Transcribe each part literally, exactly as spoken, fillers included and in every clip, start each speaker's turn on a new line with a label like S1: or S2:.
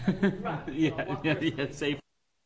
S1: Right. yeah, yeah, yeah, safe.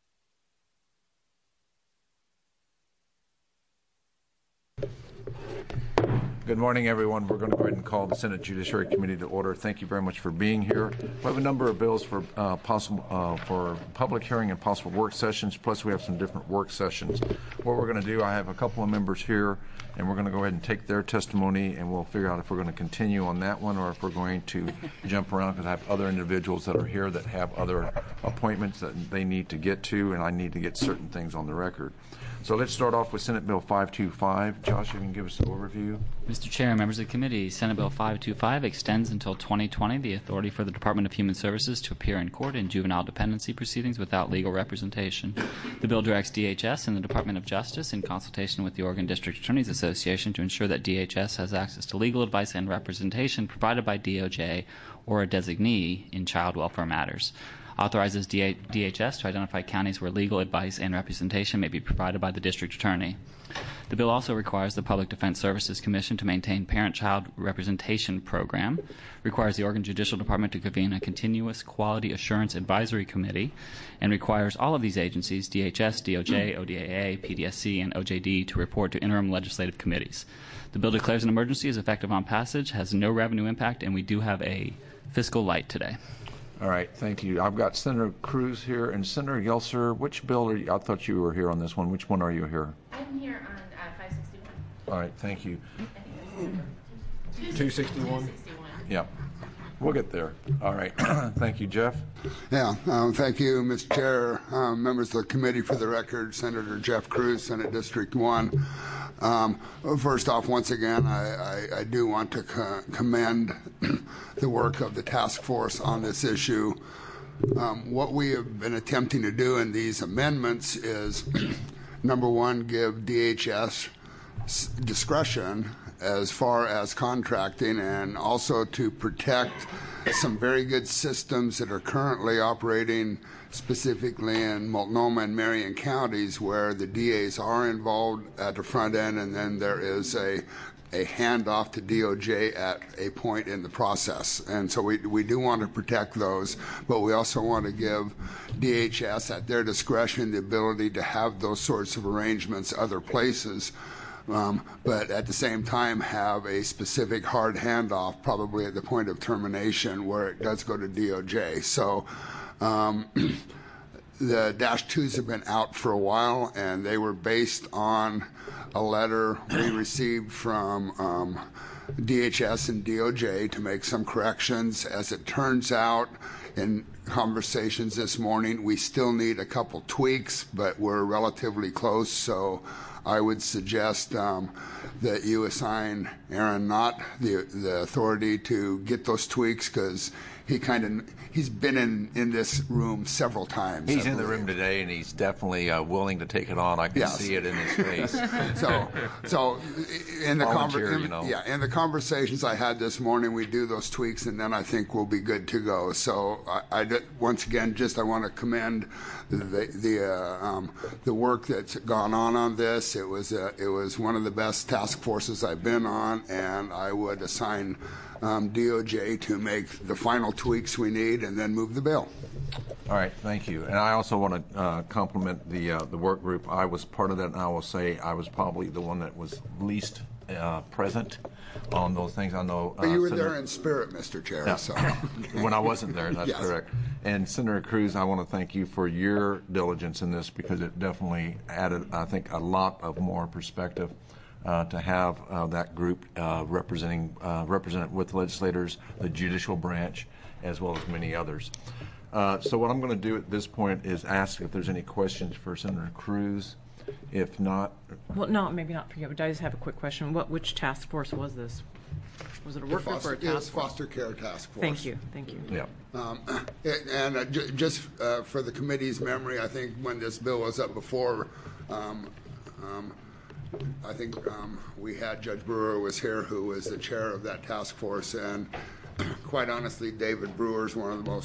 S2: Good morning, everyone. We're going to go ahead and call the Senate Judiciary Committee to order. Thank you very much for being here. We have a number of bills for uh, possible uh, for public hearing and possible work sessions. Plus, we have some different work sessions. What we're going to do, I have a couple of members here, and we're going to go ahead and take their testimony, and we'll figure out if we're going to continue on that one or if we're going to jump around, because I have other individuals that are here that have other appointments that they need to get to, and I need to get certain things on the record. So let's start off with Senate Bill five two five. Josh, you can give us an overview.
S1: Mister Chair, members of the committee, Senate Bill five two five extends until twenty twenty the authority for the Department of Human Services to appear in court in juvenile dependency proceedings without legal representation. The bill directs D H S and the Department of Justice, in consultation with the Oregon District Attorneys Association, to ensure that D H S has access to legal advice and representation provided by D O J or a designee in child welfare matters. Authorizes D H S to identify counties where legal advice and representation may be provided by the district attorney. The bill also requires the Public Defense Services Commission to maintain parent-child representation program, requires the Oregon Judicial Department to convene a continuous quality assurance advisory committee, and requires all of these agencies, D H S, D O J, O D A A, P D S C, and O J D, to report to interim legislative committees. The bill declares an emergency, is effective on passage, has no revenue impact, and we do have a fiscal light today.
S2: All right, thank you. I've got Senator Cruz here, and Senator Yeltsin, which bill are you? I thought you were here on this one. Which one are you here?
S3: I'm here on uh, five sixty-one.
S2: All right, thank you. two sixty-one? Yeah. We'll get there. All right. Thank you, Jeff.
S4: Yeah, um, thank you, Mister Chair, um, members of the committee. For the record, Senator Jeff Cruz, Senate District one. Um, first off, once again, I, I, I do want to co commend the work of the task force on this issue. Um, what we have been attempting to do in these amendments is, number one, give D H S discretion as far as contracting, and also to protect some very good systems that are currently operating specifically in Multnomah and Marion counties, where the D As are involved at the front end, and then there is a a handoff to D O J at a point in the process. And so we, we do want to protect those, but we also want to give D H S at their discretion the ability to have those sorts of arrangements other places. Um, but at the same time have a specific hard handoff, probably at the point of termination, where it does go to D O J. So um, the dash twos have been out for a while, and they were based on a letter we received from um, D H S and D O J to make some corrections. As it turns out, in conversations this morning, we still need a couple tweaks, but we're relatively close. So I would suggest um, that you assign Aaron Knott the, the authority to get those tweaks, because he kind of he's been in, in this room several times.
S2: He's in the room today, and he's definitely uh, willing to take it on. I can
S4: yes.
S2: see it in his face.
S4: so, so in the
S2: Volunteer,
S4: conver-
S2: you know.
S4: yeah, in the conversations I had this morning, we do those tweaks, and then I think we'll be good to go. So, I, I once again, just I want to commend the the uh, um, the work that's gone on on this. It was uh, it was one of the best task forces I've been on, and I would assign um, D O J to make the final tweaks we need, and then move the bill.
S2: All right, thank you. And I also want to uh, compliment the uh, the work group. I was part of that, and I will say I was probably the one that was least uh, present on those things. I know. Uh,
S4: but you were
S2: Senator,
S4: there in spirit, Mister Chair.
S2: Yeah.
S4: So.
S2: When I wasn't there, that's
S4: yes.
S2: correct. And Senator Cruz, I want to thank you for your diligence in this, because it definitely added, I think, a lot of more perspective. Uh, to have uh, that group uh, representing uh, represented with legislators, the judicial branch, as well as many others. Uh, so what I'm going to do at this point is ask if there's any questions for Senator Cruz. If not,
S5: well, no, maybe not for you. But I just have a quick question. What, which task force was this? Was it a work
S4: foster,
S5: group or a task force?
S4: Foster care task force.
S5: Thank you, thank you.
S2: Yeah.
S4: Um, and uh, j just uh, for the committee's memory, I think when this bill was up before, um, um, I think um, we had Judge Brewer was here, who was the chair of that task force, and quite honestly, David Brewer is one of the most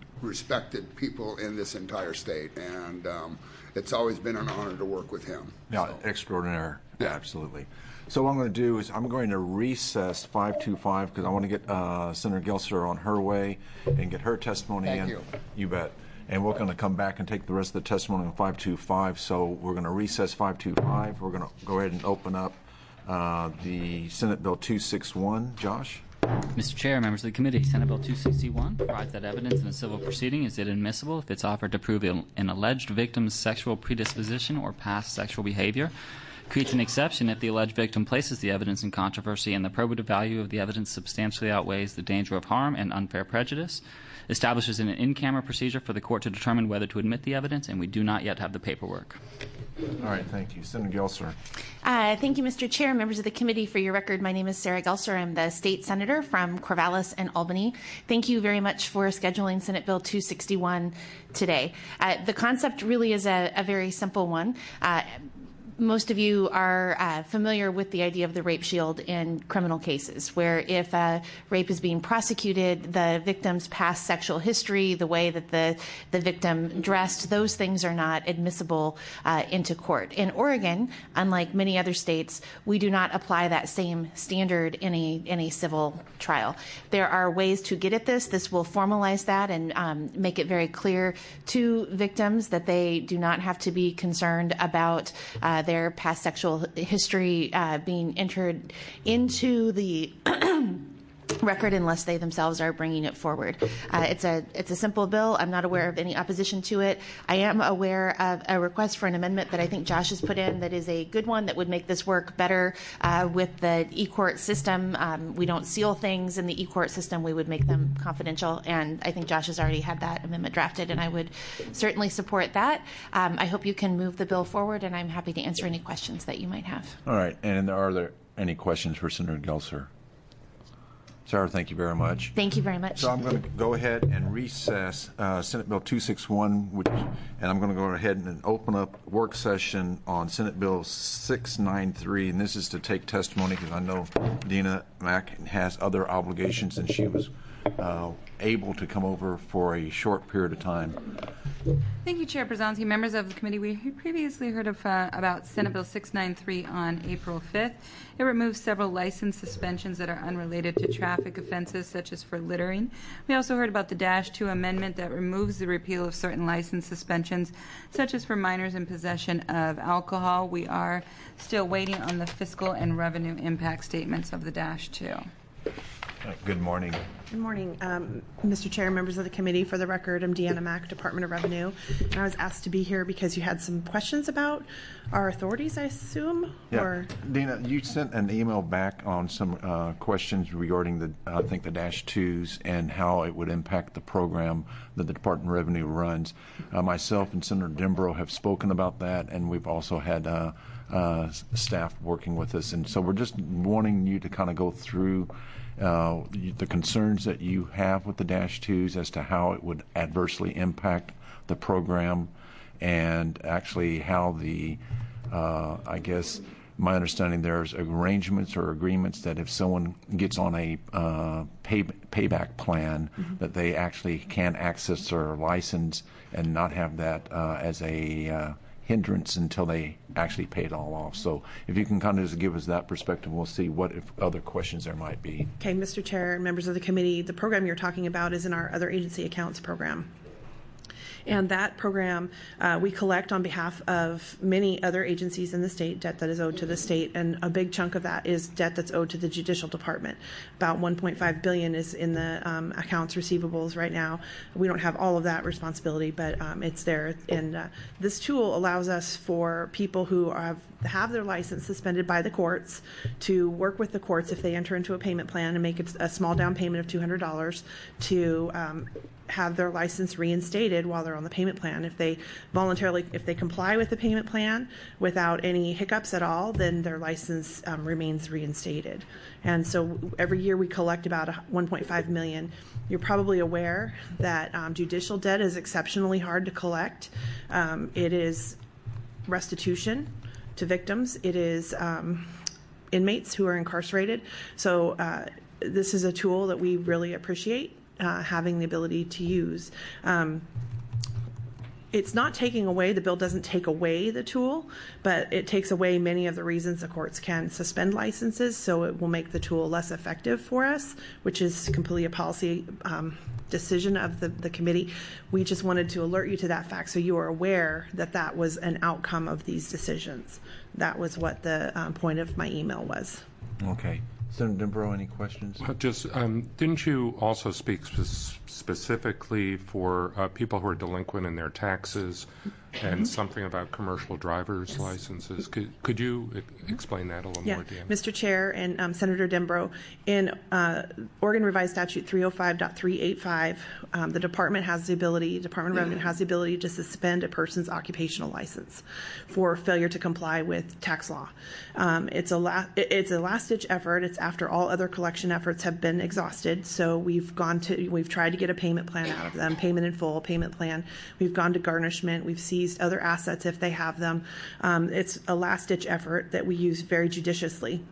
S4: respected people in this entire state, and um, it's always been an honor to work with him.
S2: Yeah,
S4: So,
S2: extraordinaire.
S4: Yeah.
S2: Absolutely. So what I'm going to do is I'm going to recess five two five because I want to get uh, Senator Gelser on her way and get her testimony
S4: Thank
S2: in.
S4: you.
S2: You bet. And we're going to come back and take the rest of the testimony on five two five. So we're going to recess five two five. We're going to go ahead and open up uh, the Senate Bill two sixty-one. Josh?
S1: Mister Chair, members of the committee, Senate Bill two sixty-one provides that evidence in a civil proceeding is inadmissible if it's offered to prove an alleged victim's sexual predisposition or past sexual behavior, creates an exception if the alleged victim places the evidence in controversy and the probative value of the evidence substantially outweighs the danger of harm and unfair prejudice, establishes an in-camera procedure for the court to determine whether to admit the evidence, and we do not yet have the paperwork.
S2: All right, thank you. Senator Gelser.
S3: Uh, thank you, Mister Chair, members of the committee. For your record, my name is Sarah Gelser. I'm the state senator from Corvallis and Albany. Thank you very much for scheduling Senate Bill two sixty-one today. Uh, the concept really is a, a very simple one. Uh, Most of you are uh, familiar with the idea of the rape shield in criminal cases, where if a rape is being prosecuted, the victim's past sexual history, the way that the, the victim dressed, those things are not admissible uh, into court. In Oregon, unlike many other states, we do not apply that same standard in a, in a civil trial. There are ways to get at this. This will formalize that and um, make it very clear to victims that they do not have to be concerned about uh, their past sexual history uh, being entered into the record unless they themselves are bringing it forward. Uh, it's a it's a simple bill. I'm not aware of any opposition to it. I am aware of a request for an amendment that I think Josh has put in that is a good one that would make this work better uh, with the e-court system. Um, we don't seal things in the e-court system. We would make them confidential, and I think Josh has already had that amendment drafted, and I would certainly support that. Um, I hope you can move the bill forward, and I'm happy to answer any questions that you might have.
S2: All right, and are there any questions for Senator Gelser? Sarah, thank you very much.
S3: Thank you very much.
S2: So I'm going to go ahead and recess uh, Senate Bill two sixty-one, which, and I'm going to go ahead and open up work session on Senate Bill six ninety-three, and this is to take testimony because I know Dina Mack has other obligations, and she was uh, able to come over for a short period of time.
S6: Thank you, Chair Brzezinski. Members of the committee, we previously heard of, uh, about Senate Bill six ninety-three on April fifth. It removes several license suspensions that are unrelated to traffic offenses, such as for littering. We also heard about the Dash two amendment that removes the repeal of certain license suspensions, such as for minors in possession of alcohol. We are still waiting on the fiscal and revenue impact statements of the Dash two.
S2: Uh, good morning.
S7: Good morning, um, Mister Chair, members of the committee. For the record, I'm Deanna Mack, Department of Revenue, and I was asked to be here because you had some questions about our authorities, I assume?
S2: Yeah,
S7: Or
S2: Dina, you sent an email back on some uh, questions regarding the, I think, the Dash twos and how it would impact the program that the Department of Revenue runs. Uh, myself and Senator Dimbro have spoken about that, and we've also had uh, uh, staff working with us, and so we're just wanting you to kind of go through Uh, the concerns that you have with the Dash twos as to how it would adversely impact the program, and actually how the, uh, I guess, my understanding there's arrangements or agreements that if someone gets on a uh, pay, payback plan, mm-hmm. that they actually can access their license and not have that uh, as a uh, hindrance until they actually pay it all off. So if you can kind of just give us that perspective, we'll see what if other questions there might be.
S7: Okay, Mister Chair and members of the committee, the program you're talking about is in our other agency accounts program. And that program, uh, we collect on behalf of many other agencies in the state, debt that is owed to the state, and a big chunk of that is debt that's owed to the Judicial Department. About one point five billion dollars is in the um, accounts receivables right now. We don't have all of that responsibility, but um, it's there. And uh, this tool allows us for people who have have their license suspended by the courts to work with the courts if they enter into a payment plan and make it a small down payment of two hundred dollars to um, have their license reinstated while they're on the payment plan. If they voluntarily, if they comply with the payment plan without any hiccups at all, then their license um, remains reinstated. And so every year we collect about one point five million dollars. You're probably aware that um, judicial debt is exceptionally hard to collect. Um, it is restitution to victims. It is um, inmates who are incarcerated. So uh, this is a tool that we really appreciate. uh, having the ability to use. Um, It's not taking away, the bill doesn't take away the tool, but it takes away many of the reasons the courts can suspend licenses, so it will make the tool less effective for us, which is completely a policy um, decision of the, the committee. We just wanted to alert you to that fact so you are aware that that was an outcome of these decisions. That was what the um, point of my email was.
S2: Okay. Senator Denbrough, any questions?
S8: Just, um, didn't you also speak spe- specifically for uh, people who are delinquent in their taxes and mm-hmm. something about commercial driver's yes. licenses? Could, could you e- explain that a little
S7: yeah.
S8: more, Dan?
S7: Mister Chair and um, Senator Denbrough, in uh, Oregon Revised Statute three oh five point three eighty-five, um, the department has the ability, Department of Revenue has the ability to suspend a person's occupational license for failure to comply with tax law. Um, it's a la- it's a last-ditch effort. It's after all other collection efforts have been exhausted. So we've gone to, we've tried to get a payment plan out of them, payment in full, payment plan. We've gone to garnishment. We've seized other assets if they have them. Um, it's a last-ditch effort that we use very judiciously.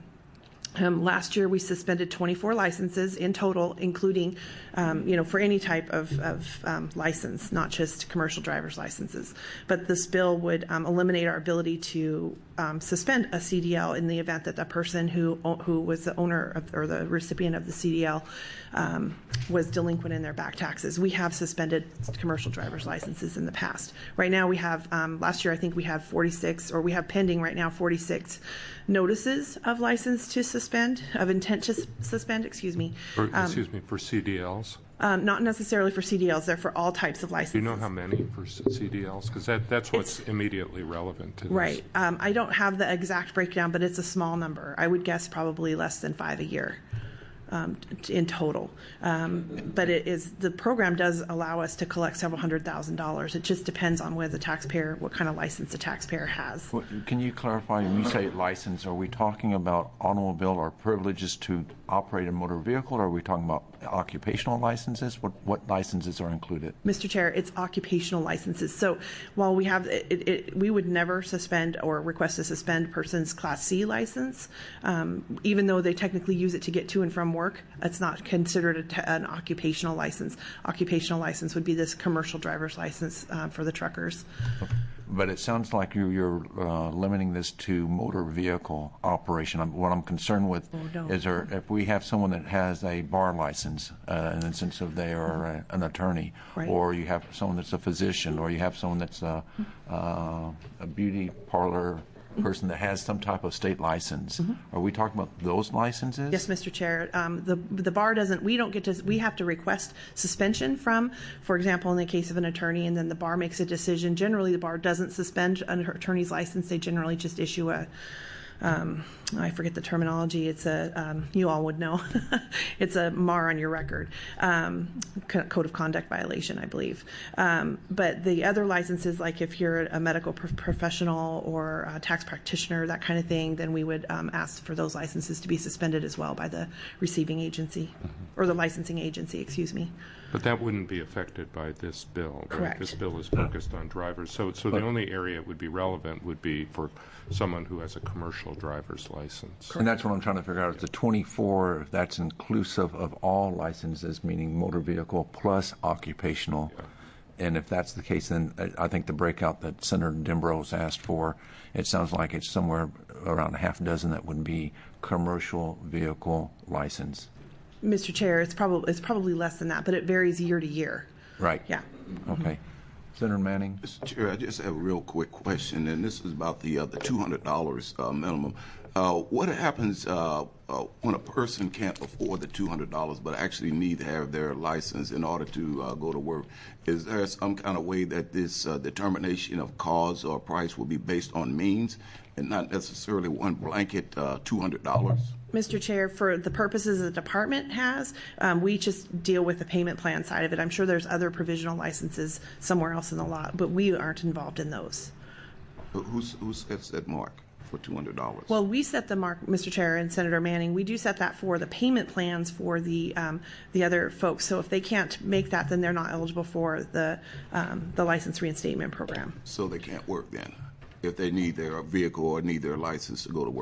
S7: Um, last year, we suspended twenty-four licenses in total, including, um, you know, for any type of, of um, license, not just commercial driver's licenses. But this bill would um, eliminate our ability to um, suspend a C D L in the event that the person who who was the owner of, or the recipient of the C D L um, was delinquent in their back taxes. We have suspended commercial driver's licenses in the past. Right now, we have um, last year I think we have forty-six, or we have pending right now forty-six notices of license to suspend, of intent to suspend, excuse me.
S8: For, um, excuse me, for C D Ls?
S7: Um, not necessarily for C D Ls. They're for all types of licenses.
S8: Do you know how many for C D Ls? Because that, that's what's it's, immediately relevant to this.
S7: Right. Um, I don't have the exact breakdown, but it's a small number. I would guess probably less than five a year. Um, in total, um, but it is the program does allow us to collect several hundred thousand dollars. It just depends on where the taxpayer, what kind of license the taxpayer has.
S2: Well, can you clarify when you say license? Are we talking about automobile or privileges to operate a motor vehicle, or are we talking about occupational licenses? What what licenses are included?
S7: Mister Chair, it's occupational licenses. So while we have, it, it, we would never suspend or request to suspend a person's Class C license, um, even though they technically use it to get to and from work. It's not considered a t- an occupational license. Occupational license would be this commercial driver's license uh, for the truckers.
S2: But it sounds like you're, you're uh, limiting this to motor vehicle operation. I'm, what I'm concerned with
S7: oh, no.
S2: is there, if we have someone that has a bar license, uh, in the sense of they are a, an attorney,
S7: right.
S2: or you have someone that's a physician, or you have someone that's a, uh, a beauty parlor person that has some type of state license. Mm-hmm. Are we talking about those licenses?
S7: Yes, Mister Chair. Um, the the bar doesn't. We don't get to. We have to request suspension from, for example, in the case of an attorney, and then the bar makes a decision. Generally, the bar doesn't suspend an attorney's license. They generally just issue a. Um, I forget the terminology. It's a, um, you all would know. It's a M A R on your record, um, code of conduct violation, I believe. Um, but the other licenses, like if you're a medical pro- professional or a tax practitioner, that kind of thing, then we would um, ask for those licenses to be suspended as well by the receiving agency, mm-hmm. or the licensing agency, excuse me.
S8: But that wouldn't be affected by this bill, right?
S7: Correct.
S8: This bill is focused on drivers. So, so the only area it would be relevant would be for someone who has a commercial driver's license.
S2: And that's what I'm trying to figure out. Is the twenty-four, that's inclusive of all licenses, meaning motor vehicle plus occupational. Yeah. And if that's the case, then I think the breakout that Senator Denbrough has asked for, it sounds like it's somewhere around a half dozen that would be commercial vehicle license.
S7: Mister Chair, it's probably it's probably less than that, but it varies year to year.
S2: Right.
S7: Yeah.
S2: Okay. Mm-hmm. Senator Manning.
S9: Mister Chair, I just have a real quick question, and this is about the uh, the two hundred dollars uh, minimum. Uh, what happens uh, uh, when a person can't afford the two hundred dollars but actually need to have their license in order to uh, go to work? Is there some kind of way that this uh, determination of cause or price will be based on means and not necessarily one blanket uh, two hundred dollars?
S7: Mister Chair, for the purposes the department has, um, we just deal with the payment plan side of it. I'm sure there's other provisional licenses somewhere else in the law, but we aren't involved in those.
S9: Who's, who sets that mark for two hundred dollars?
S7: Well, we set the mark, Mister Chair and Senator Manning. We do set that for the payment plans for the um, the other folks. So if they can't make that, then they're not eligible for the um, the license reinstatement program.
S9: So they can't work then, if they need their vehicle or need their license to go to work?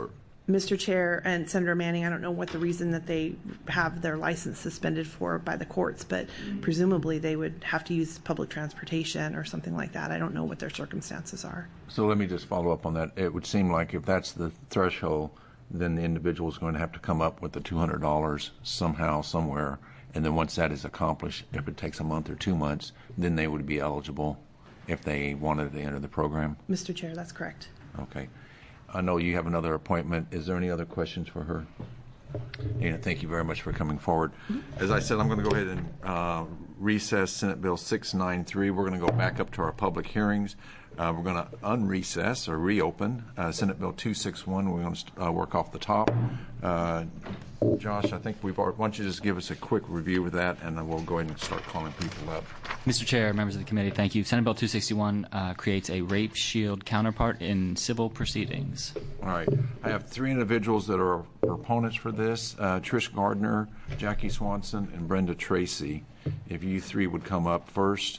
S7: Mister Chair and Senator Manning, I don't know what the reason that they have their license suspended for by the courts, but presumably they would have to use public transportation or something like that. I don't know what their circumstances are.
S2: So let me just follow up on that. It would seem like if that's the threshold, then the individual is going to have to come up with the two hundred dollars somehow, somewhere. And then once that is accomplished, if it takes a month or two months, then they would be eligible if they wanted to enter the program?
S7: Mister Chair, that's correct.
S2: Okay. I know you have another appointment. Is there any other questions for her? Dana, thank you very much for coming forward. As I said, I'm going to go ahead and uh, recess Senate Bill six ninety-three. We're going to go back up to our public hearings. Uh, we're going to unrecess or reopen uh, Senate Bill two sixty-one. We're going to uh, work off the top. Uh, Josh, I think we've already, why don't you just give us a quick review of that, and then we'll go ahead and start calling people up.
S1: Mister Chair, members of the committee, thank you. Senate Bill two sixty-one uh, creates a rape shield counterpart in civil proceedings.
S2: All right. I have three individuals that are proponents for this, uh, Trish Gardner, Jackie Swanson, and Brenda Tracy. If you three would come up first.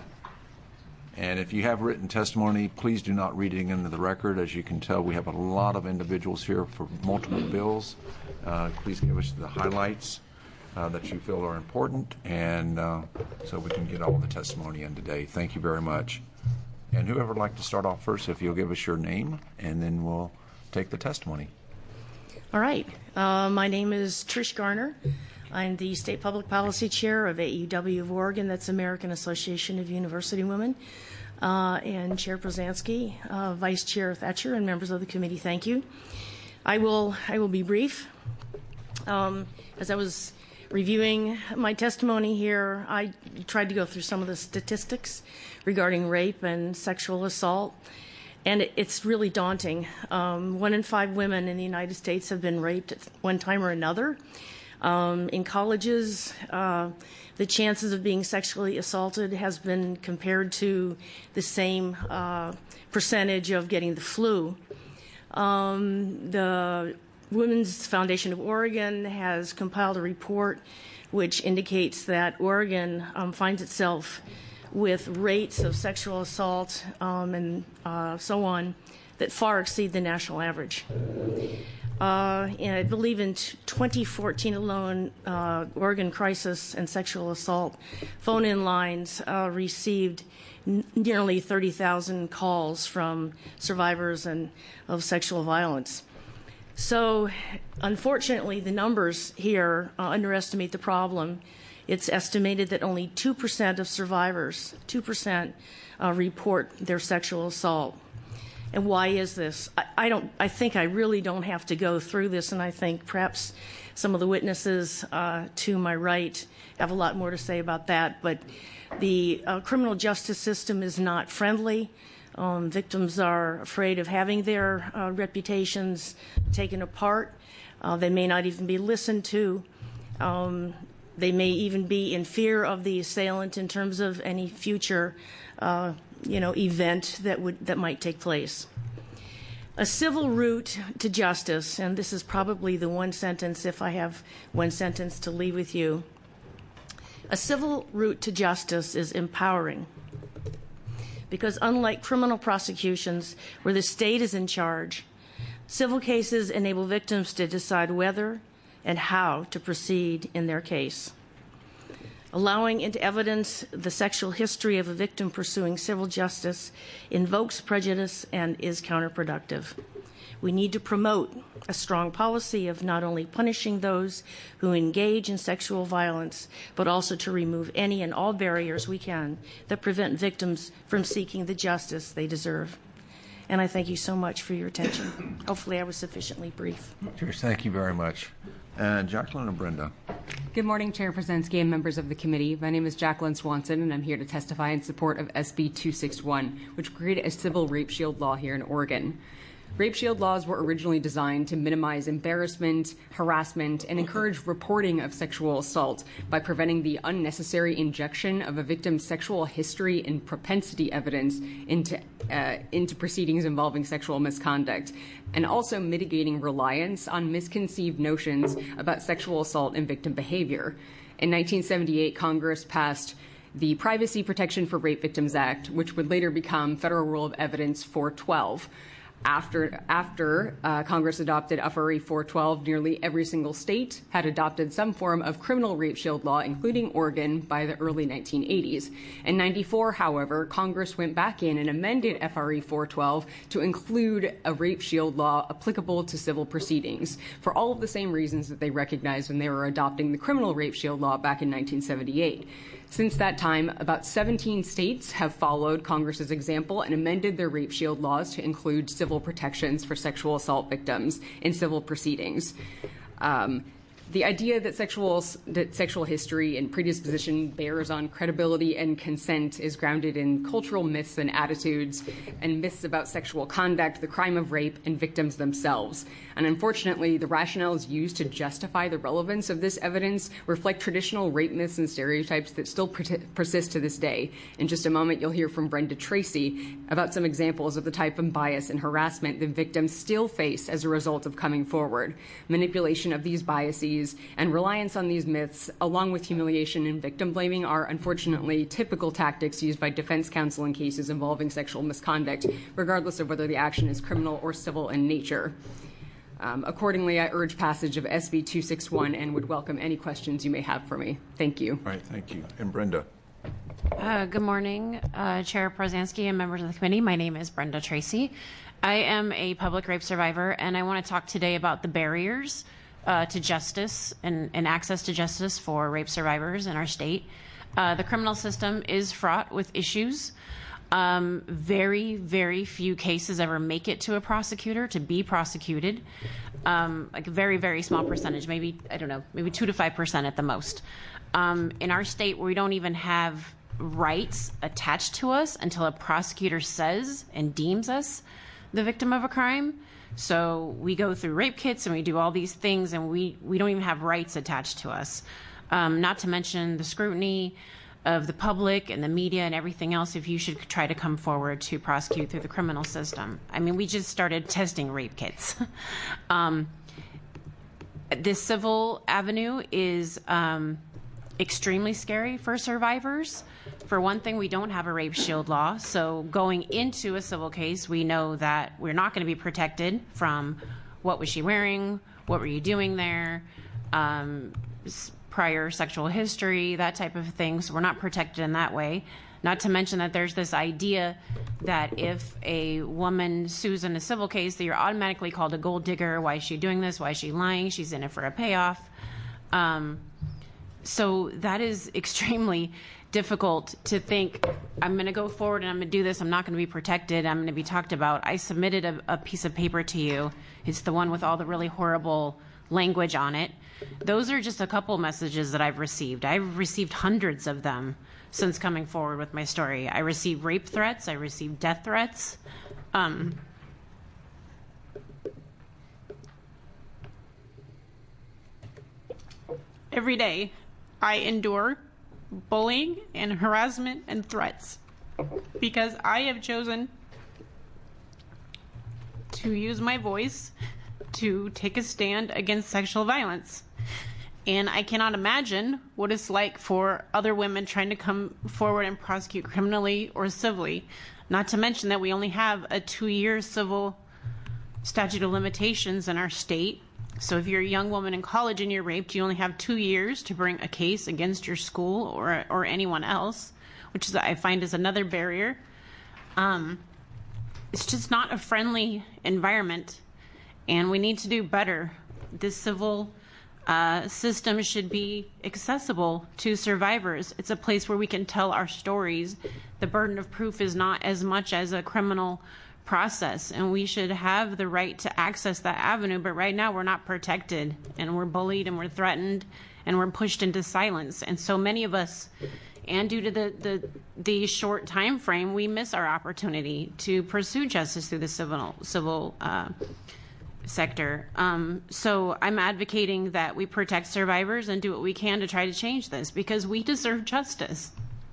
S2: And if you have written testimony, please do not read it into the record. As you can tell, we have a lot of individuals here for multiple bills. Uh, please give us the highlights uh, that you feel are important, and uh, so we can get all the testimony in today. Thank you very much. And whoever would like to start off first, if you'll give us your name, and then we'll take the testimony.
S10: All right. Uh, my name is Trish Garner. I'm the State Public Policy Chair of A E W of Oregon, that's American Association of University Women, uh, and Chair Prozansky, uh, Vice Chair Thatcher, and members of the committee, thank you. I will, I will be brief. Um, as I was reviewing my testimony here, I tried to go through some of the statistics regarding rape and sexual assault, and it, it's really daunting. Um, one in five women in the United States have been raped at one time or another. Um, in colleges, uh, the chances of being sexually assaulted has been compared to the same uh, percentage of getting the flu. Um, the Women's Foundation of Oregon has compiled a report which indicates that Oregon um, finds itself with rates of sexual assault um, and uh, so on that far exceed the national average. Uh, and I believe in twenty fourteen alone, uh, Oregon Crisis and Sexual Assault phone-in lines uh, received n- nearly thirty thousand calls from survivors and of sexual violence. So, unfortunately, the numbers here uh, underestimate the problem. It's estimated that only two percent of survivors, two percent, uh, report their sexual assault. And why is this? I, I don't. I think I really don't have to go through this, and I think perhaps some of the witnesses uh, to my right have a lot more to say about that. But the uh, criminal justice system is not friendly. Um, victims are afraid of having their uh, reputations taken apart. Uh, they may not even be listened to. Um, they may even be in fear of the assailant in terms of any future uh, you know, event that would that might take place. A civil route to justice, and this is probably the one sentence, if I have one sentence to leave with you. A civil route to justice is empowering, because unlike criminal prosecutions where the state is in charge, civil cases enable victims to decide whether and how to proceed in their case. Allowing into evidence the sexual history of a victim pursuing civil justice invokes prejudice and is counterproductive. We need to promote a strong policy of not only punishing those who engage in sexual violence, but also to remove any and all barriers we can that prevent victims from seeking the justice they deserve. And I thank you so much for your attention. Hopefully I was sufficiently brief.
S2: Trish, thank you very much. And Jacqueline and Brenda.
S11: Good morning, Chair Prozansky and members of the committee. My name is Jacqueline Swanson, and I'm here to testify in support of S B two sixty-one, which created a civil rape shield law here in Oregon. Rape shield laws were originally designed to minimize embarrassment, harassment, and encourage reporting of sexual assault by preventing the unnecessary injection of a victim's sexual history and propensity evidence into uh, into proceedings involving sexual misconduct, and also mitigating reliance on misconceived notions about sexual assault and victim behavior. In nineteen seventy-eight, Congress passed the Privacy Protection for Rape Victims Act, which would later become Federal Rule of Evidence four twelve. After, after uh, Congress adopted F R E four twelve, nearly every single state had adopted some form of criminal rape shield law, including Oregon, by the early nineteen eighties. In ninety-four, however, Congress went back in and amended F R E four twelve to include a rape shield law applicable to civil proceedings for all of the same reasons that they recognized when they were adopting the criminal rape shield law back in nineteen seventy-eight. Since that time, about seventeen states have followed Congress's example and amended their rape shield laws to include civil protections for sexual assault victims in civil proceedings. Um, The idea that sexual, that sexual history and predisposition bears on credibility and consent is grounded in cultural myths and attitudes and myths about sexual conduct, the crime of rape, and victims themselves. And unfortunately, the rationales used to justify the relevance of this evidence reflect traditional rape myths and stereotypes that still per- persist to this day. In just a moment, you'll hear from Brenda Tracy about some examples of the type of bias and harassment that victims still face as a result of coming forward. Manipulation of these biases and reliance on these myths, along with humiliation and victim blaming, are unfortunately typical tactics used by defense counsel in cases involving sexual misconduct, regardless of whether the action is criminal or civil in nature. Um, accordingly, I urge passage of S B two sixty-one and would welcome any questions you may have for me. Thank you.
S2: All right, thank you. And Brenda.
S12: Uh, good morning, uh, Chair Prozansky and members of the committee. My name is Brenda Tracy. I am a public rape survivor, and I want to talk today about the barriers uh, to justice and, and access to justice for rape survivors in our state. Uh, the criminal system is fraught with issues. Um, very, very few cases ever make it to a prosecutor to be prosecuted. Um, like a very, very small percentage, maybe, I don't know, maybe two to five percent at the most. Um, in our state, we don't even have rights attached to us until a prosecutor says and deems us the victim of a crime. So we go through rape kits and we do all these things, and we, we don't even have rights attached to us. Um, not to mention the scrutiny of the public and the media and everything else if you should try to come forward to prosecute through the criminal system. I mean, we just started testing rape kits. um, this civil avenue is um, extremely scary for survivors. For one thing, we don't have a rape shield law, so going into a civil case, we know that we're not going to be protected from what was she wearing, what were you doing there, um, prior sexual history, that type of thing. So we're not protected in that way. Not to mention that there's this idea that if a woman sues in a civil case, that you're automatically called a gold digger. Why is she doing this? Why is she lying? She's in it for a payoff. Um, so that is extremely difficult to think, I'm going to go forward and I'm going to do this. I'm not going to be protected. I'm going to be talked about. I submitted a, a piece of paper to you. It's the one with all the really horrible language on it. Those are just a couple messages that I've received. I've received hundreds of them since coming forward with my story. I received rape threats. I received death threats. Um, every day, I endure bullying and harassment and threats because I have chosen to use my voice to take a stand against sexual violence. And I cannot imagine what it's like for other women trying to come forward and prosecute criminally or civilly, not to mention that we only have a two-year civil statute of limitations in our state. So if you're a young woman in college and you're raped, you only have two years to bring a case against your school or or anyone else, which is, I find is another barrier. Um, it's just not a friendly environment, and we need to do better. This civil uh, system should be accessible to survivors. It's a place where we can tell our stories. The burden of proof is not as much as a criminal process, and we should have the right to access that avenue. But right now we're not protected, and we're bullied and we're threatened and we're pushed into silence. And so many of us, and due to the the, the short time frame, we miss our opportunity to pursue justice through the civil civil uh, sector. Um, so I'm advocating that we protect survivors and do what we can to try to change this, because we deserve justice.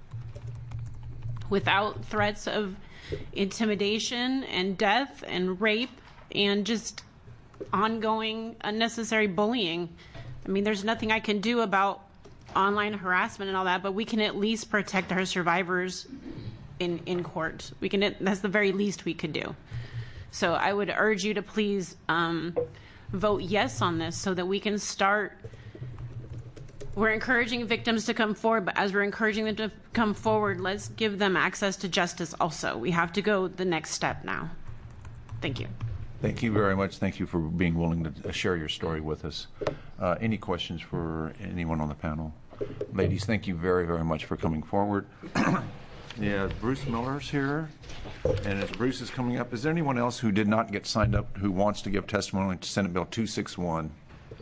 S12: Without threats of intimidation and death and rape and just ongoing unnecessary bullying. I mean, there's nothing I can do about online harassment and all that, but we can at least protect our survivors in, in court. We can, that's the very least we could do. So I would urge you to please um, vote yes on this so that we can start. We're encouraging victims to come forward, but as we're encouraging them to come forward, let's give them access to justice also. We have to go the next step now. Thank you.
S2: Thank you very much. Thank you for being willing to share your story with us. Uh, any questions for anyone on the panel? Ladies, thank you very, very much for coming forward. Yeah, Bruce Miller's here, and as Bruce is coming up, is there anyone else who did not get signed up who wants to give testimony to Senate Bill two sixty-one?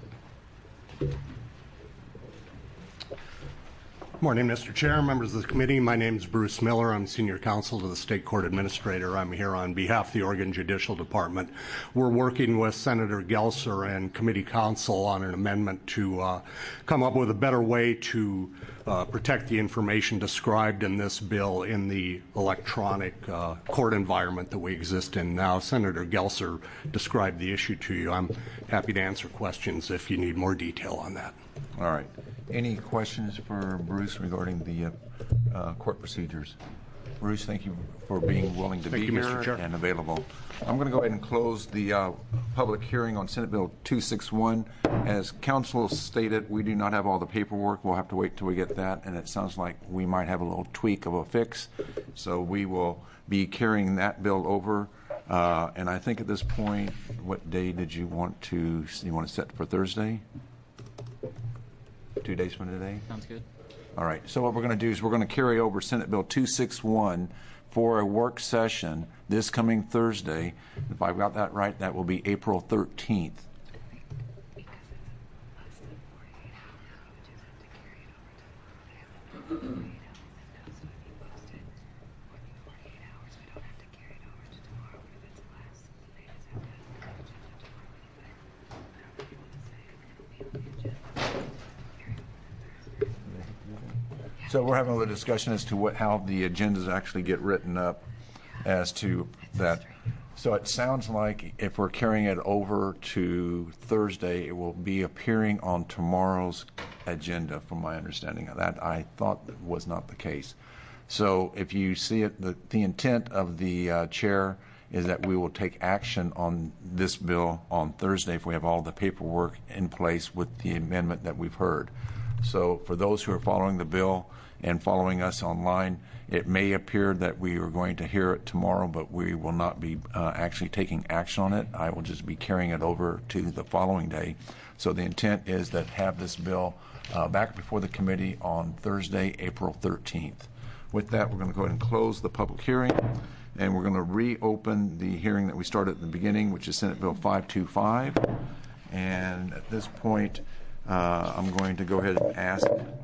S13: Morning, Mister Chair, members of the committee. My name is Bruce Miller. I'm Senior Counsel to the State Court Administrator. I'm here on behalf of the Oregon Judicial Department. We're working with Senator Gelser and Committee Counsel on an amendment to uh, come up with a better way to uh, protect the information described in this bill in the electronic uh, court environment that we exist in now. Senator Gelser described the issue to you. I'm happy to answer questions if you need more detail on that.
S2: All right. Any questions for Bruce regarding the uh, uh, court procedures? Bruce, thank you for being willing to
S13: thank
S2: be
S13: you,
S2: here
S13: Mister Chair.
S2: and available. I'm going to go ahead and close the uh, public hearing on Senate Bill two sixty-one. As counsel stated, we do not have all the paperwork. We'll have to wait till we get that, and it sounds like we might have a little tweak of a fix. So we will be carrying that bill over. Uh, and I think at this point, what day did you want to, you want to set for Thursday? Two days from today?
S1: Sounds good.
S2: All right. So what we're going to do is we're going to carry over Senate Bill two sixty-one for a work session this coming Thursday. If I've got that right, that will be April thirteenth. So we're having a little discussion as to what, how the agendas actually get written up as to that. So it sounds like if we're carrying it over to Thursday, it will be appearing on tomorrow's agenda, from my understanding of that. I thought was not the case. So if you see it, the, the intent of the uh, chair is that we will take action on this bill on Thursday if we have all the paperwork in place with the amendment that we've heard. So for those who are following the bill and following us online, it may appear that we are going to hear it tomorrow, but we will not be uh, actually taking action on it. I will just be carrying it over to the following day. So the intent is that have this bill uh, back before the committee on Thursday, April thirteenth. With that, we're going to go ahead and close the public hearing, and we're going to reopen the hearing that we started at the beginning, which is Senate Bill five twenty-five. And at this point, uh, I'm going to go ahead and ask.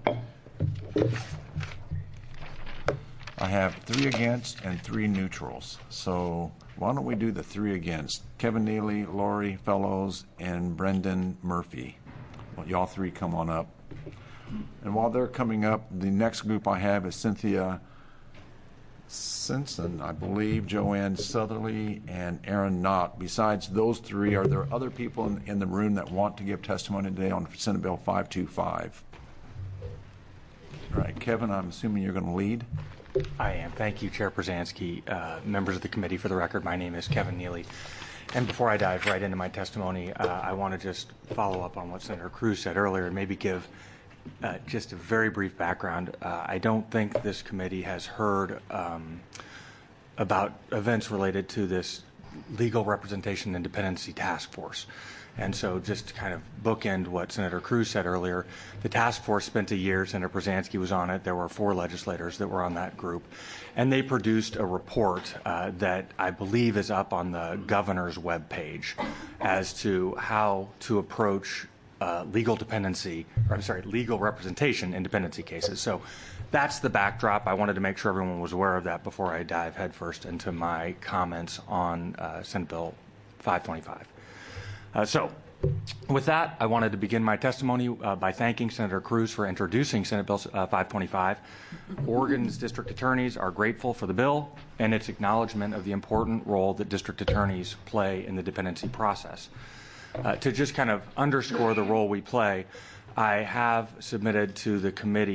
S2: I have three against and three neutrals. So why don't we do the three against? Kevin Neely, Lori Fellows, and Brendan Murphy. Well, y'all three come on up. And while they're coming up, the next group I have is Cynthia Simpson, I believe, Joanne Southerly, and Aaron Knott. Besides those three, are there other people in, in the room that want to give testimony today on Senate Bill five twenty-five? All right, Kevin, I'm assuming you're going to lead.
S14: I am. Thank you, Chair Przanski. Uh, members of the committee, for the record, my name is Kevin Neely. And before I dive right into my testimony, uh, I want to just follow up on what Senator Cruz said earlier and maybe give uh, just a very brief background. Uh, I don't think this committee has heard um, about events related to this Legal Representation and Dependency Task Force. And so just to kind of bookend what Senator Cruz said earlier, the task force spent a year. Senator Przanski was on it. There were four legislators that were on that group. And they produced a report uh, that I believe is up on the governor's webpage as to how to approach uh, legal dependency, or I'm sorry, legal representation in dependency cases. So that's the backdrop. I wanted to make sure everyone was aware of that before I dive headfirst into my comments on uh, Senate Bill five twenty-five. Uh, so, with that, I wanted to begin my testimony uh, by thanking Senator Cruz for introducing Senate Bill uh, five twenty-five. Oregon's district attorneys are grateful for the bill and its acknowledgement of the important role that district attorneys play in the dependency process. Uh, to just kind of underscore the role we play, I have submitted to the committee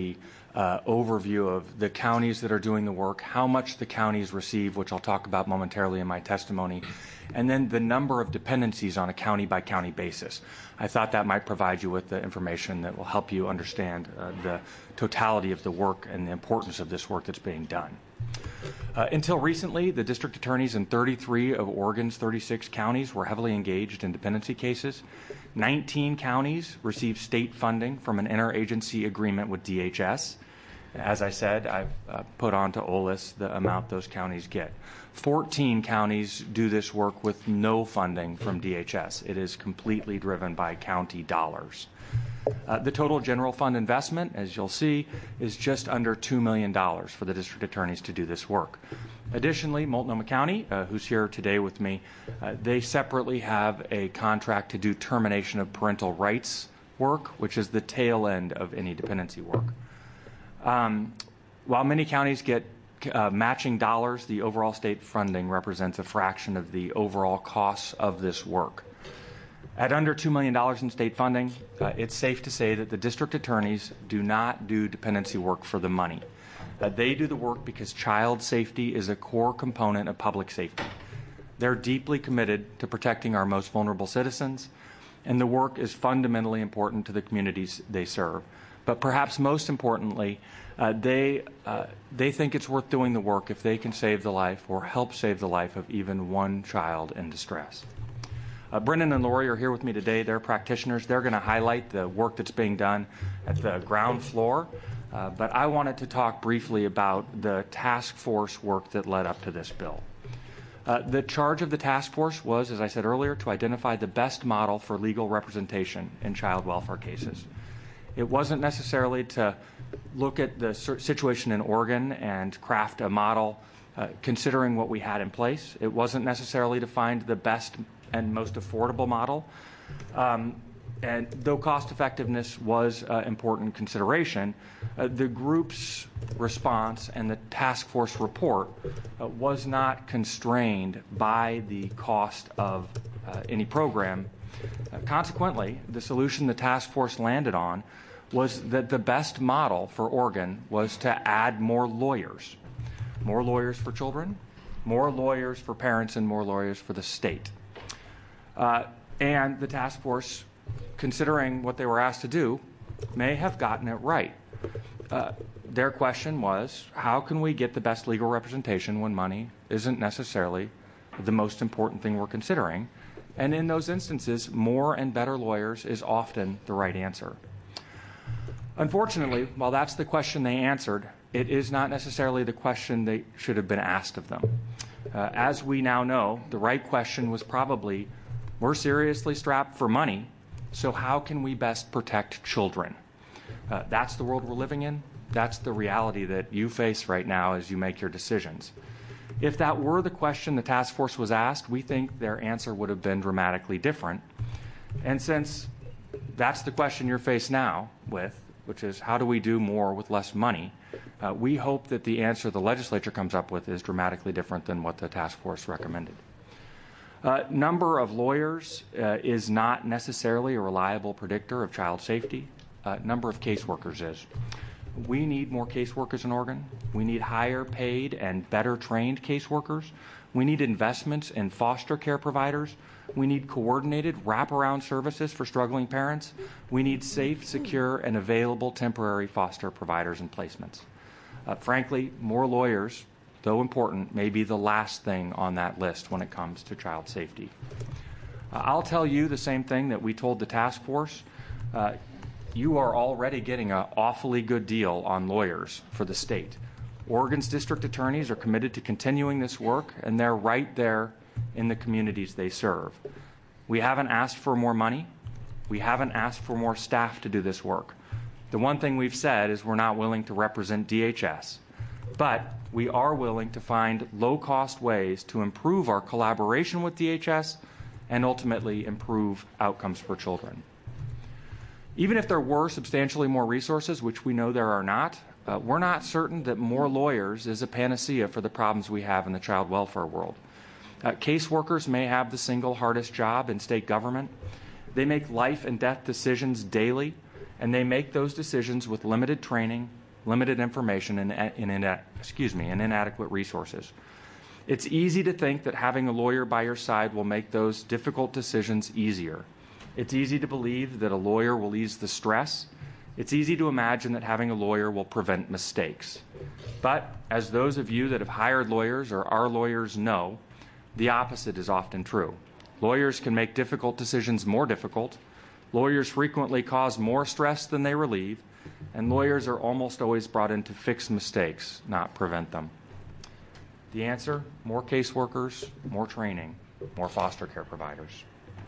S14: uh, overview of the counties that are doing the work, how much the counties receive, which I'll talk about momentarily in my testimony, and then the number of dependencies on a county-by-county basis. I thought that might provide you with the information that will help you understand uh, the totality of the work and the importance of this work that's being done. Uh, until recently, the district attorneys in thirty-three of Oregon's thirty-six counties were heavily engaged in dependency cases. nineteen counties received state funding from an interagency agreement with D H S. As I said, I've uh, put onto O L I S the amount those counties get. fourteen counties do this work with no funding from D H S. It is completely driven by county dollars. Uh, the total general fund investment, as you'll see, is just under two million dollars for the district attorneys to do this work. Additionally, Multnomah County, uh, who's here today with me, uh, they separately have a contract to do termination of parental rights work, which is the tail end of any dependency work. Um, while many counties get uh, matching dollars, the overall state funding represents a fraction of the overall costs of this work. At under two million dollars in state funding, uh, it's safe to say that the district attorneys do not do dependency work for the money. Uh, they do the work because child safety is a core component of public safety. They're deeply committed to protecting our most vulnerable citizens, and the work is fundamentally important to the communities they serve. But perhaps most importantly, uh, they, uh, they think it's worth doing the work if they can save the life or help save the life of even one child in distress. Uh, Brendan and Lori are here with me today. They're practitioners. They're going to highlight the work that's being done at the ground floor. Uh, but I wanted to talk briefly about the task force work that led up to this bill. Uh, the charge of the task force was, as I said earlier, to identify the best model for legal representation in child welfare cases. It wasn't necessarily to look at the situation in Oregon and craft a model uh, considering what we had in place. It wasn't necessarily to find the best and most affordable model. Um, and though cost effectiveness was an uh, important consideration, uh, the group's response and the task force report uh, was not constrained by the cost of uh, any program. Uh, consequently, the solution the task force landed on was that the best model for Oregon was to add more lawyers. More lawyers for children, more lawyers for parents, and more lawyers for the state. Uh, and the task force, considering what they were asked to do, may have gotten it right. Uh, their question was, how can we get the best legal representation when money isn't necessarily the most important thing we're considering? And in those instances, more and better lawyers is often the right answer. Unfortunately, while that's the question they answered, it is not necessarily the question they should have been asked of them. Uh, as we now know, the right question was probably, we're seriously strapped for money, so how can we best protect children? Uh, that's the world we're living in. That's the reality that you face right now as you make your decisions. If that were the question the task force was asked, we think their answer would have been dramatically different. And since that's the question you're faced now with, which is how do we do more with less money, uh, we hope that the answer the legislature comes up with is dramatically different than what the task force recommended. Uh, number of lawyers uh, is not necessarily a reliable predictor of child safety. Uh, number of caseworkers is. We need more caseworkers in Oregon. We need higher paid and better trained caseworkers. We need investments in foster care providers. We need coordinated wraparound services for struggling parents. We need safe, secure, and available temporary foster providers and placements. Uh, frankly, more lawyers, though important, may be the last thing on that list when it comes to child safety. Uh, I'll tell you the same thing that we told the task force. Uh, you are already getting an awfully good deal on lawyers for the state. Oregon's district attorneys are committed to continuing this work, and they're right there in the communities they serve. We haven't asked for more money. We haven't asked for more staff to do this work. The one thing we've said is we're not willing to represent D H S, but we are willing to find low-cost ways to improve our collaboration with D H S and ultimately improve outcomes for children. Even if there were substantially more resources, which we know there are not, uh, we're not certain that more lawyers is a panacea for the problems we have in the child welfare world. Uh, caseworkers may have the single hardest job in state government. They make life and death decisions daily, and they make those decisions with limited training, limited information and, and, and, excuse me, and inadequate resources. It's easy to think that having a lawyer by your side will make those difficult decisions easier. It's easy to believe that a lawyer will ease the stress. It's easy to imagine that having a lawyer will prevent mistakes. But as those of you that have hired lawyers or are lawyers know, the opposite is often true. Lawyers can make difficult decisions more difficult. Lawyers frequently cause more stress than they relieve, and lawyers are almost always brought in to fix mistakes, not prevent them. The answer: more caseworkers, more training, more foster care providers.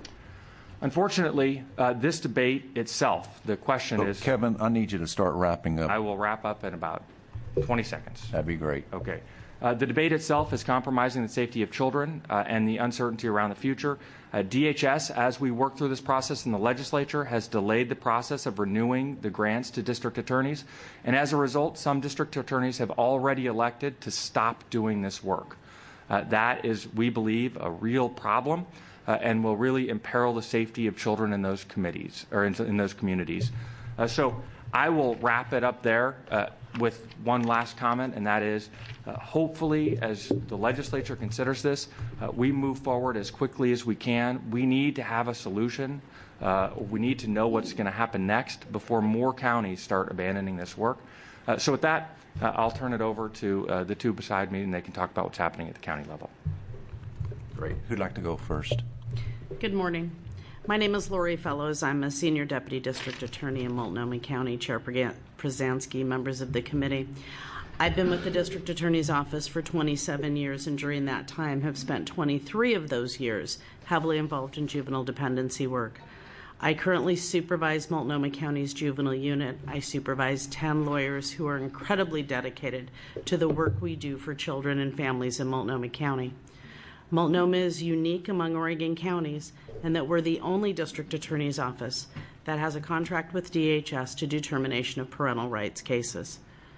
S14: Unfortunately, uh, this debate itself, the question
S2: so,
S14: is...
S2: Kevin, I need you to start wrapping up.
S14: I will wrap up in about twenty seconds.
S2: That'd be great.
S14: Okay. Uh, the debate itself is compromising the safety of children uh, and the uncertainty around the future. Uh, D H S, as we work through this process in the legislature, has delayed the process of renewing the grants to district attorneys. And as a result, some district attorneys have already elected to stop doing this work. Uh, that is, we believe, a real problem. Uh, and will really imperil the safety of children in those committees or in, in those communities. Uh, so I will wrap it up there uh, with one last comment, and that is, uh, hopefully, as the legislature considers this, uh, we move forward as quickly as we can. We need to have a solution. Uh, we need to know what's going to happen next before more counties start abandoning this work. Uh, so with that, uh, I'll turn it over to uh, the two beside me, and they can talk about what's happening at the county level.
S2: Great. Who'd like to go first?
S15: Good morning. My name is Lori Fellows. I'm a Senior Deputy District Attorney in Multnomah County. Chair Przansky, members of the committee. I've been with the District Attorney's Office for twenty-seven years, and during that time have spent twenty-three of those years heavily involved in juvenile dependency work. I currently supervise Multnomah County's juvenile unit. I supervise ten lawyers who are incredibly dedicated to the work we do for children and families in Multnomah County. Multnomah is unique among Oregon counties in that we're the only district attorney's office that has a contract with D H S to do termination of parental rights cases.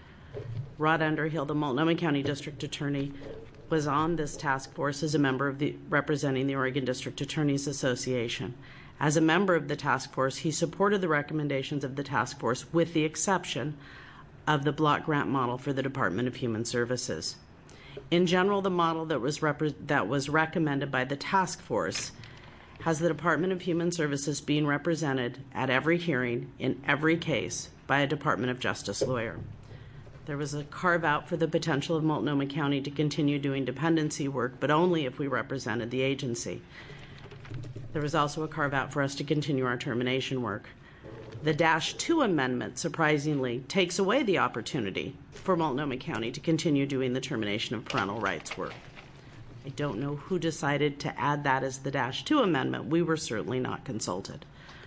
S15: Rod Underhill, the Multnomah County District Attorney, was on this task force as a member of the representing the Oregon District Attorneys Association. As a member of the task force, he supported the recommendations of the task force with the exception of the block grant model for the Department of Human Services. In general, the model that was, repre- that was recommended by the task force has the Department of Human Services being represented at every hearing in every case by a Department of Justice lawyer. There was a carve-out for the potential of Multnomah County to continue doing dependency work, but only if we represented the agency. There was also a carve-out for us to continue our termination work. The Dash two amendment, surprisingly, takes away the opportunity for Multnomah County to continue doing the termination of parental rights work. I don't know who decided to add that as the Dash two amendment. We were certainly not consulted.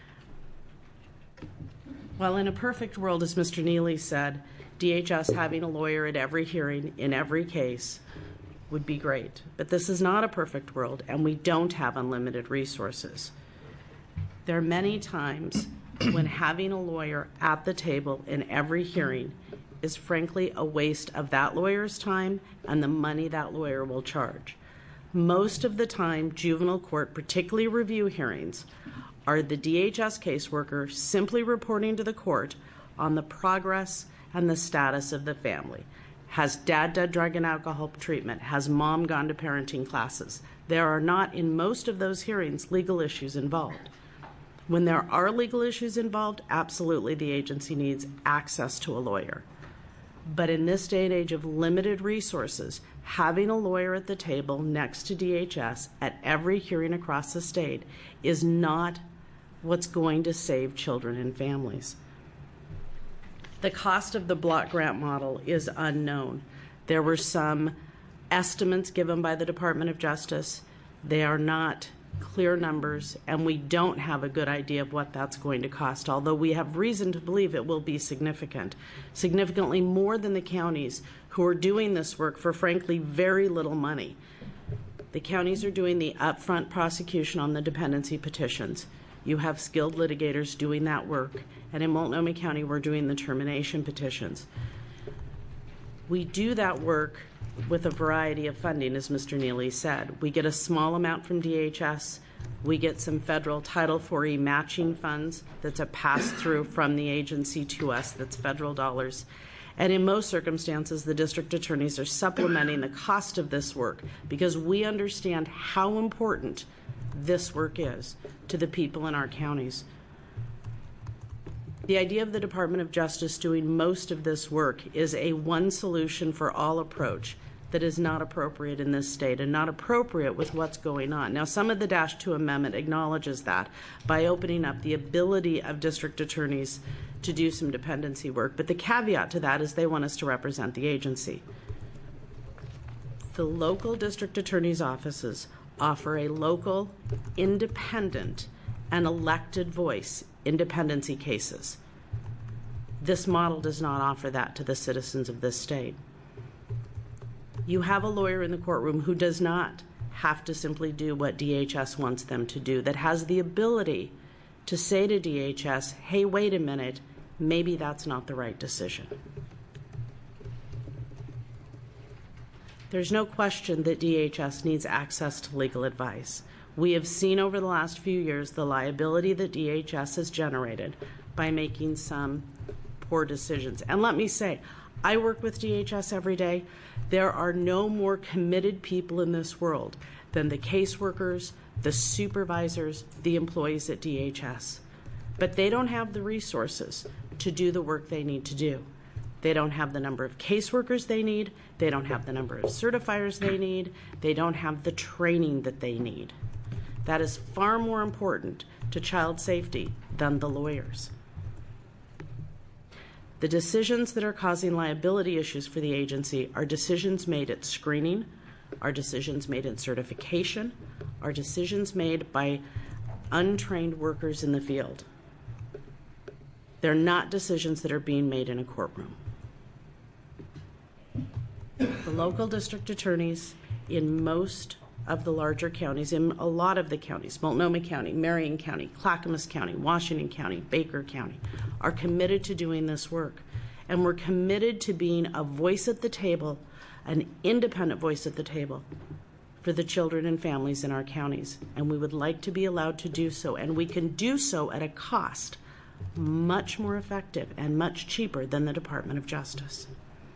S15: Well, in a perfect world, as Mister Neely said, D H S having a lawyer at every hearing in every case would be great. But this is not a perfect world, and we don't have unlimited resources. There are many times when having a lawyer at the table in every hearing is frankly a waste of that lawyer's time and the money that lawyer will charge. Most of the time, juvenile court, particularly review hearings, are the D H S caseworker simply reporting to the court on the progress and the status of the family. Has dad done drug and alcohol treatment? Has mom gone to parenting classes? There are not, in most of those hearings, legal issues involved. When there are legal issues involved, absolutely the agency needs access to a lawyer. But in this day and age of limited resources, having a lawyer at the table next to D H S at every hearing across the state is not what's going to save children and families. The cost of the block grant model is unknown. There were some estimates given by the Department of Justice. They are not clear numbers, and we don't have a good idea of what that's going to cost, although we have reason to believe it will be significant, significantly more than the counties who are doing this work for, frankly, very little money. The counties are doing the upfront prosecution on the dependency petitions. You have skilled litigators doing that work, and in Multnomah County, we're doing the termination petitions. We do that work with a variety of funding, as Mister Neely said. We get a small amount from D H S. We get some federal Title four E matching funds that's a pass-through from the agency to us that's federal dollars. And in most circumstances, the district attorneys are supplementing the cost of this work because we understand how important this work is to the people in our counties. The idea of the Department of Justice doing most of this work is a one solution for all approach that is not appropriate in this state and not appropriate with what's going on. Now, some of the Dash two Amendment acknowledges that by opening up the ability of district attorneys to do some dependency work, but the caveat to that is they want us to represent the agency. The local district attorney's offices offer a local, independent, and elected voice in dependency cases. This model does not offer that to the citizens of this state. You have a lawyer in the courtroom who does not have to simply do what D H S wants them to do, that has the ability to say to D H S, hey, wait a minute, maybe that's not the right decision. There's no question that D H S needs access to legal advice. We have seen over the last few years the liability that D H S has generated by making some poor decisions. And let me say, I work with D H S every day. There are no more committed people in this world than the caseworkers, the supervisors, the employees at D H S. But they don't have the resources to do the work they need to do. They don't have the number of caseworkers they need. They don't have the number of certifiers they need. They don't have the training that they need. That is far more important to child safety than the lawyers. The decisions that are causing liability issues for the agency are decisions made at screening, are decisions made in certification, are decisions made by untrained workers in the field. They're not decisions that are being made in a courtroom. The local district attorneys in most of the larger counties, in a lot of the counties, Multnomah County, Marion County, Clackamas County, Washington County, Baker County, are committed to doing this work. And we're committed to being a voice at the table, an independent voice at the table for the children and families in our counties. And we would like to be allowed to do so. And we can do so at a cost much more effective and much cheaper than the Department of Justice.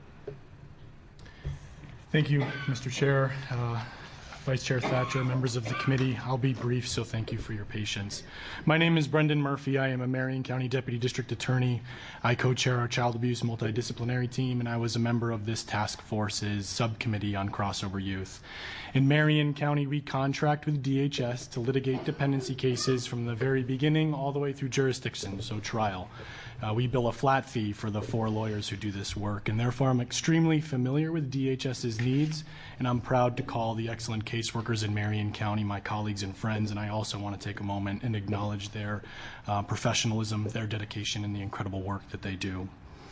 S16: Thank you, Mister Chair. Uh, Vice Chair Thatcher, members of the committee, I'll be brief, so thank you for your patience. My name is Brendan Murphy. I am a Marion County Deputy District Attorney. I co-chair our Child Abuse Multidisciplinary Team, and I was a member of this task force's subcommittee on crossover youth. In Marion County, we contract with D H S to litigate dependency cases from the very beginning all the way through jurisdiction, so trial. Uh, we bill a flat fee for the four lawyers who do this work, and therefore I'm extremely familiar with D H S's needs, and I'm proud to call the excellent caseworkers in Marion County my colleagues and friends, and I also want to take a moment and acknowledge their uh, professionalism, their dedication, and the incredible work that they do.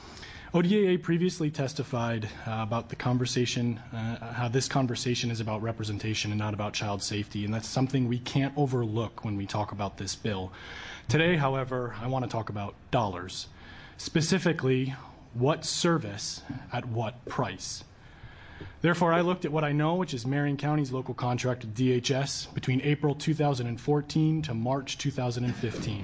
S16: O D A A previously testified uh, about the conversation, uh, how this conversation is about representation and not about child safety, and that's something we can't overlook when we talk about this bill. Today, however, I want to talk about dollars. Specifically, what service at what price? Therefore, I looked at what I know, which is Marion County's local contract with D H S between April two thousand fourteen to March two thousand fifteen.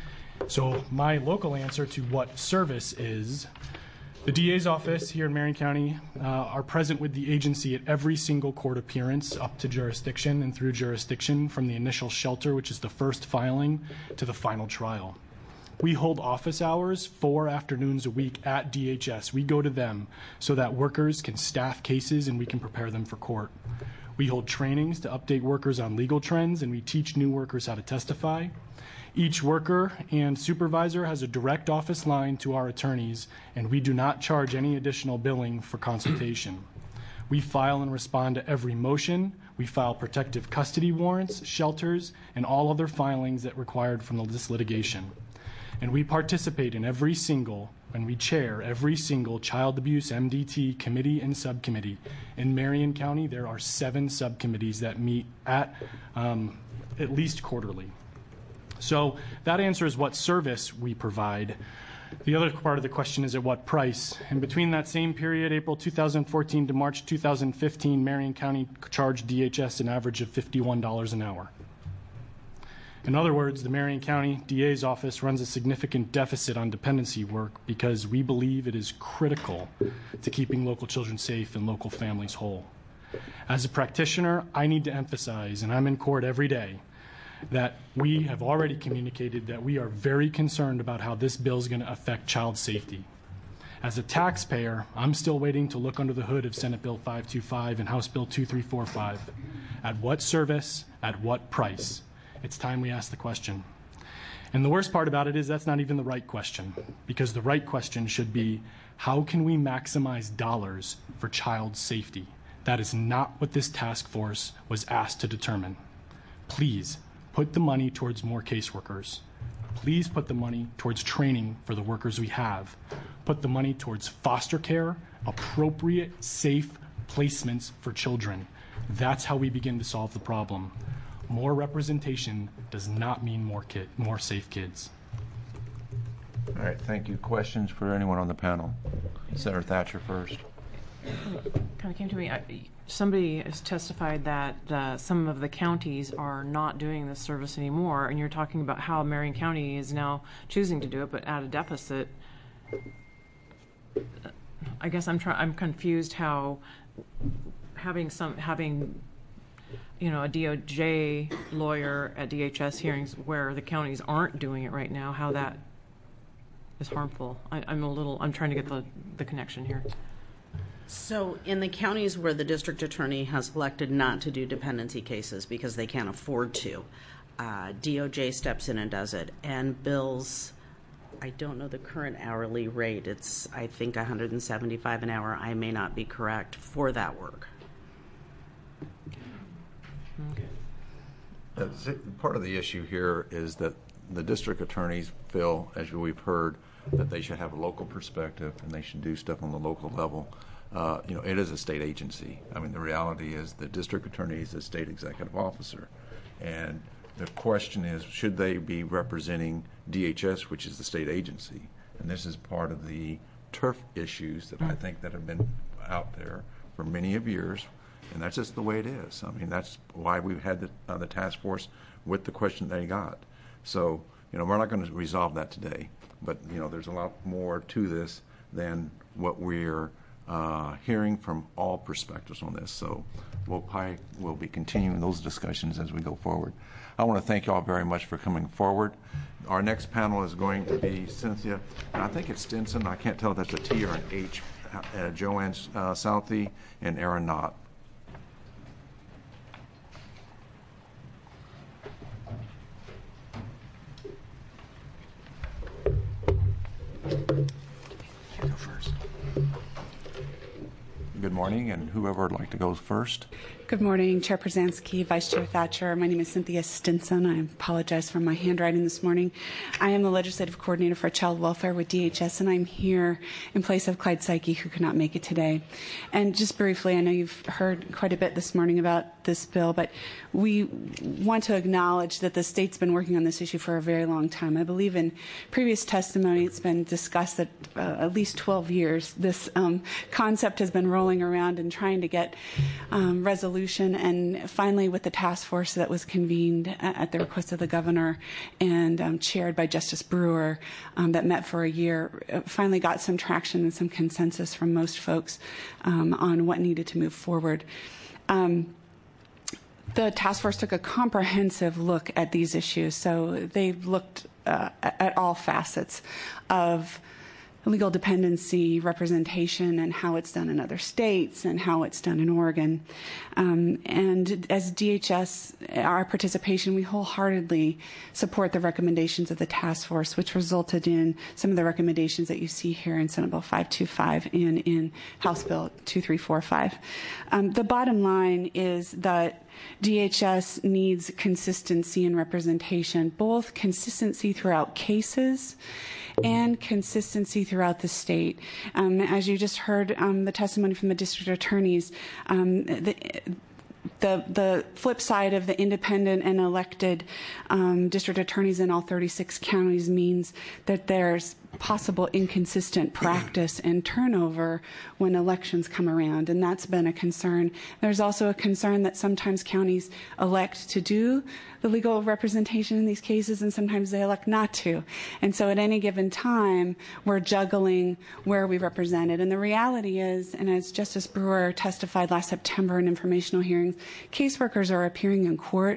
S16: So my local answer to what service is, the D A's office here in Marion County uh, are present with the agency at every single court appearance up to jurisdiction and through jurisdiction, from the initial shelter, which is the first filing, to the final trial. We hold office hours four afternoons a week at D H S. We go to them so that workers can staff cases and we can prepare them for court. We hold trainings to update workers on legal trends, and we teach new workers how to testify. Each worker and supervisor has a direct office line to our attorneys, and we do not charge any additional billing for consultation. We file and respond to every motion. We file protective custody warrants, shelters, and all other filings that are required from this litigation. And we participate in every single, and we chair every single child abuse M D T committee and subcommittee. In Marion County, there are seven subcommittees that meet at um, at least quarterly. So that answers what service we provide. The other part of the question is at what price. And between that same period, April two thousand fourteen to March two thousand fifteen, Marion County charged D H S an average of fifty-one dollars an hour. In other words, the Marion County D A's office runs a significant deficit on dependency work because we believe it is critical to keeping local children safe and local families whole. As a practitioner, I need to emphasize, and I'm in court every day, that we have already communicated that we are very concerned about how this bill is going to affect child safety. As a taxpayer, I'm still waiting to look under the hood of Senate Bill five two five and House Bill two three four five. At what service, at what price? It's time we ask the question. And the worst part about it is that's not even the right question, because the right question should be, how can we maximize dollars for child safety? That is not what this task force was asked to determine. Please put the money towards more caseworkers. Please put the money towards training for the workers we have. Put the money towards foster care, appropriate, safe placements for children. That's how we begin to solve the problem. More representation does not mean more kid, more safe kids.
S2: All right, thank you. Questions for anyone on the panel? Senator Thatcher first.
S5: Kind of came to me. I, somebody has testified that uh, some of the counties are not doing this service anymore, and you're talking about how Marion County is now choosing to do it, but at a deficit. I guess I'm trying. I'm confused how having some having. you know, a D O J lawyer at D H S hearings where the counties aren't doing it right now, how that is harmful. I, I'm a little, I'm trying to get the, the connection here.
S15: So in the counties where the district attorney has elected not to do dependency cases because they can't afford to, uh, D O J steps in and does it, and bills, I don't know the current hourly rate, it's I think one hundred seventy-five an hour, I may not be correct, for that work.
S5: Okay.
S2: Uh, part of the issue here is that the district attorneys feel, as we've heard, that they should have a local perspective and they should do stuff on the local level. Uh, you know, it is a state agency. I mean, the reality is the district attorney is a state executive officer. And the question is, should they be representing D H S, which is the state agency? And this is part of the turf issues that I think that have been out there for many of years. And that's just the way it is. I mean, that's why we've had the, uh, the task force with the question they got. So, you know, we're not going to resolve that today. But, you know, there's a lot more to this than what we're uh, hearing from all perspectives on this. So we'll, probably, we'll be continuing those discussions as we go forward. I want to thank you all very much for coming forward. Our next panel is going to be Cynthia, and I think it's Stinson. I can't tell if that's a T or an H, uh, Joanne uh, Southey, and Aaron Knott. Go first. Good morning, and whoever would like to go first.
S17: Good morning, Chair Przansky, Vice Chair Thatcher. My name is Cynthia Stinson. I apologize for my handwriting this morning. I am the Legislative Coordinator for Child Welfare with D H S, and I'm here in place of Clyde Psyche, who could not make it today. And just briefly, I know you've heard quite a bit this morning about this bill, but we want to acknowledge that the state's been working on this issue for a very long time. I believe in previous testimony it's been discussed that uh, at least twelve years this um, concept has been rolling around and trying to get um, resolution. And finally, with the task force that was convened at the request of the governor and um, chaired by Justice Brewer um, that met for a year, finally got some traction and some consensus from most folks um, on what needed to move forward. Um, the task force took a comprehensive look at these issues. So they looked uh, at all facets of legal dependency representation and how it's done in other states and how it's done in Oregon. Um, and as D H S, our participation, we wholeheartedly support the recommendations of the task force, which resulted in some of the recommendations that you see here in Senate Bill five two five and in House Bill two three four five. Um, the bottom line is that D H S needs consistency in representation, both consistency throughout cases and consistency throughout the state. Um, as you just heard um, the testimony from the district attorneys, um, the, the the flip side of the independent and elected um, district attorneys in all thirty-six counties means that there's possible inconsistent practice and turnover when elections come around, and that's been a concern. There's also a concern that sometimes counties elect to do the legal representation in these cases, and sometimes they elect not to. And so at any given time, we're juggling where we represent it. And the reality is, and as Justice Brewer testified last September in informational hearings, caseworkers are appearing in court,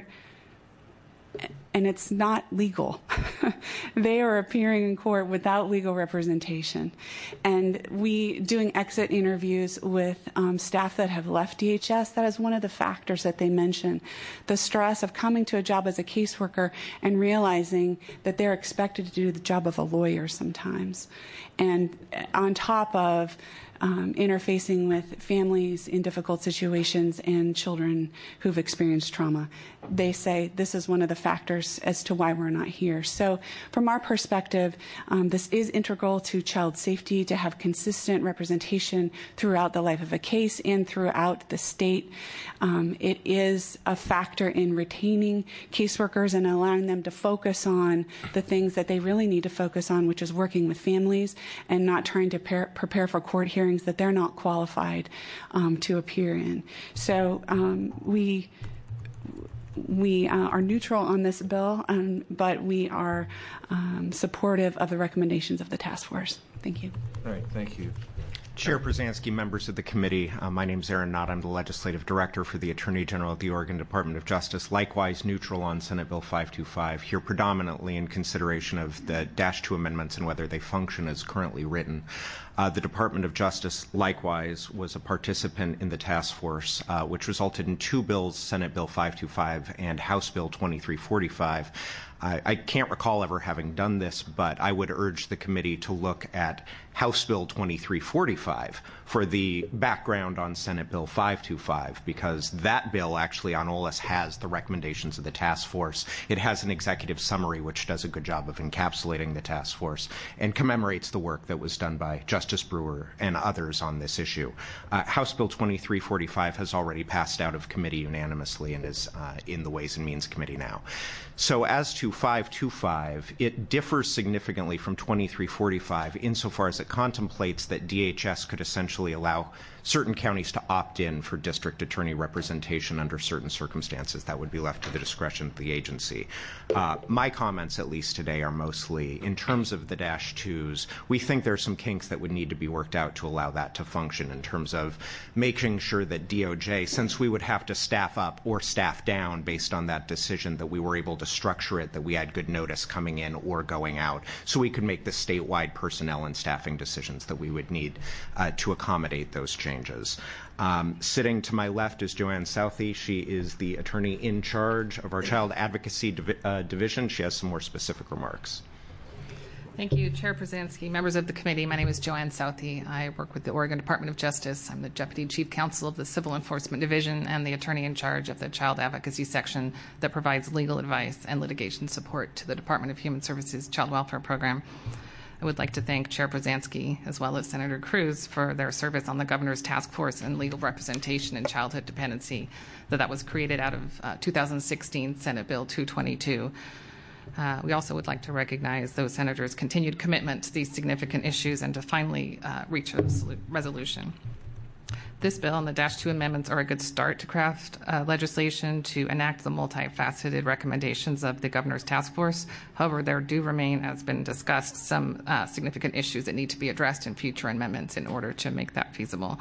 S17: and it's not legal. They are appearing in court without legal representation. And we, doing exit interviews with um, staff that have left D H S, that is one of the factors that they mention. The stress of coming to a job as a caseworker and realizing that they're expected to do the job of a lawyer sometimes. And on top of Um, interfacing with families in difficult situations and children who've experienced trauma. They say this is one of the factors as to why we're not here. So from our perspective, um, this is integral to child safety to have consistent representation throughout the life of a case and throughout the state. Um, it is a factor in retaining caseworkers and allowing them to focus on the things that they really need to focus on, which is working with families and not trying to par- prepare for court hearings that they're not qualified um, to appear in. So um, we we uh, are neutral on this bill, um, but we are um, supportive of the recommendations of the task force. Thank you.
S2: All right, thank you.
S18: Chair Brzezinski, members of the committee, uh, my name is Aaron Knott. I'm the Legislative Director for the Attorney General of the Oregon Department of Justice, likewise neutral on Senate Bill five twenty-five, here predominantly in consideration of the Dash two amendments and whether they function as currently written. Uh, the Department of Justice, likewise, was a participant in the task force, uh, which resulted in two bills, Senate Bill five twenty-five and House Bill twenty-three forty-five. I, I can't recall ever having done this, but I would urge the committee to look at House Bill twenty-three forty-five for the background on Senate Bill five twenty-five, because that bill actually on O L A S has the recommendations of the task force. It has an executive summary which does a good job of encapsulating the task force and commemorates the work that was done by Justice Brewer and others on this issue. Uh, House Bill twenty-three forty-five has already passed out of committee unanimously and is uh, in the Ways and Means Committee now. So as to five twenty-five, it differs significantly from twenty-three forty-five insofar as it contemplates that D H S could essentially allow certain counties to opt in for district attorney representation under certain circumstances. That would be left to the discretion of the agency. Uh, my comments, at least today, are mostly in terms of the dash twos. We think there are some kinks that would need to be worked out to allow that to function in terms of making sure that D O J, since we would have to staff up or staff down based on that decision, that we were able to structure it, that we had good notice coming in or going out, so we could make the statewide personnel and staffing decisions that we would need uh, to accommodate those changes. Um, sitting to my left is Joanne Southey. She is the attorney in charge of our Child Advocacy Divi- uh, Division. She has some more specific remarks.
S19: Thank you, Chair Brzezinski, members of the committee. My name is Joanne Southey. I work with the Oregon Department of Justice. I'm the Deputy Chief Counsel of the Civil Enforcement Division and the attorney in charge of the Child Advocacy Section that provides legal advice and litigation support to the Department of Human Services Child Welfare Program. I would like to thank Chair Brzezinski as well as Senator Cruz for their service on the Governor's Task Force on Legal Representation in Childhood Dependency, that that was created out of uh, two thousand sixteen Senate Bill two twenty-two. Uh, we also would like to recognize those senators' continued commitment to these significant issues and to finally uh, reach a resolution. This bill and the Dash two amendments are a good start to craft uh, legislation to enact the multifaceted recommendations of the Governor's Task Force. However, there do remain, as been discussed, some uh, significant issues that need to be addressed in future amendments in order to make that feasible.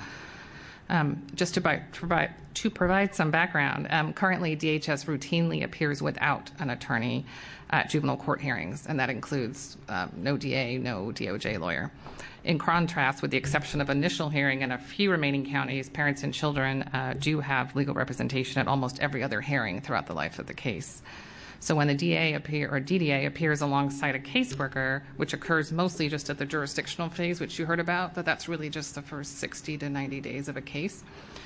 S19: Um, just to, by, provide, to provide some background, um, currently D H S routinely appears without an attorney at juvenile court hearings, and that includes um, no D A, no D O J lawyer. In contrast, with the exception of initial hearing in a few remaining counties, parents and children uh, do have legal representation at almost every other hearing throughout the life of the case. So when the D A appear, or D D A appears alongside a caseworker, which occurs mostly just at the jurisdictional phase, which you heard about, but that's really just the first sixty to ninety days of a case,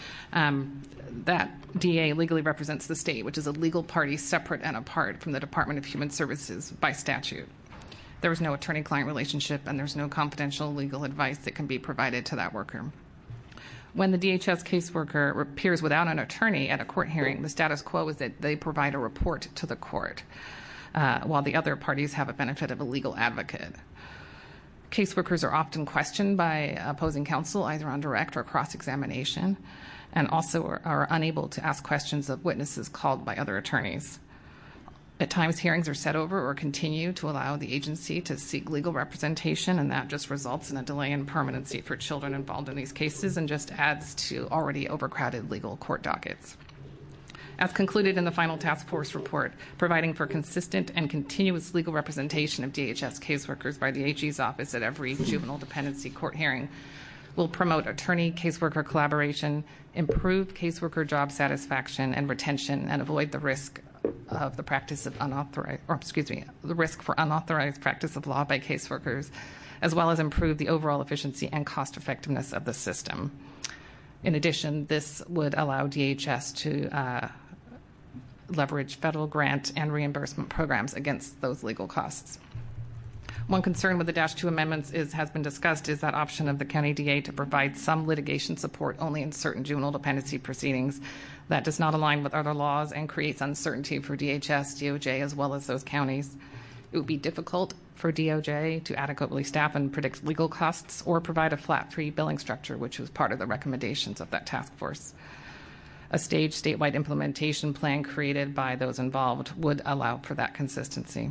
S19: um, that D A legally represents the state, which is a legal party separate and apart from the Department of Human Services by statute. There is no attorney-client relationship, and there's no confidential legal advice that can be provided to that worker. When the D H S caseworker appears without an attorney at a court hearing, the status quo is that they provide a report to the court, uh, while the other parties have a benefit of a legal advocate. Caseworkers are often questioned by opposing counsel, either on direct or cross-examination, and also are, are unable to ask questions of witnesses called by other attorneys. At times, hearings are set over or continue to allow the agency to seek legal representation, and that just results in a delay in permanency for children involved in these cases and just adds to already overcrowded legal court dockets. As concluded in the final task force report, providing for consistent and continuous legal representation of D H S caseworkers by the A G's office at every juvenile dependency court hearing will promote attorney-caseworker collaboration, improve caseworker job satisfaction and retention, and avoid the risk of the practice of unauthorized, or excuse me, the risk for unauthorized practice of law by caseworkers, as well as improve the overall efficiency and cost effectiveness of the system. In addition, this would allow D H S to uh, leverage federal grant and reimbursement programs against those legal costs. One concern with the Dash two amendments is, has been discussed, is that option of the county D A to provide some litigation support only in certain juvenile dependency proceedings. That does not align with other laws and creates uncertainty for D H S, D O J, as well as those counties. It would be difficult for D O J to adequately staff and predict legal costs or provide a flat-fee billing structure, which was part of the recommendations of that task force. A staged statewide implementation plan created by those involved would allow for that consistency.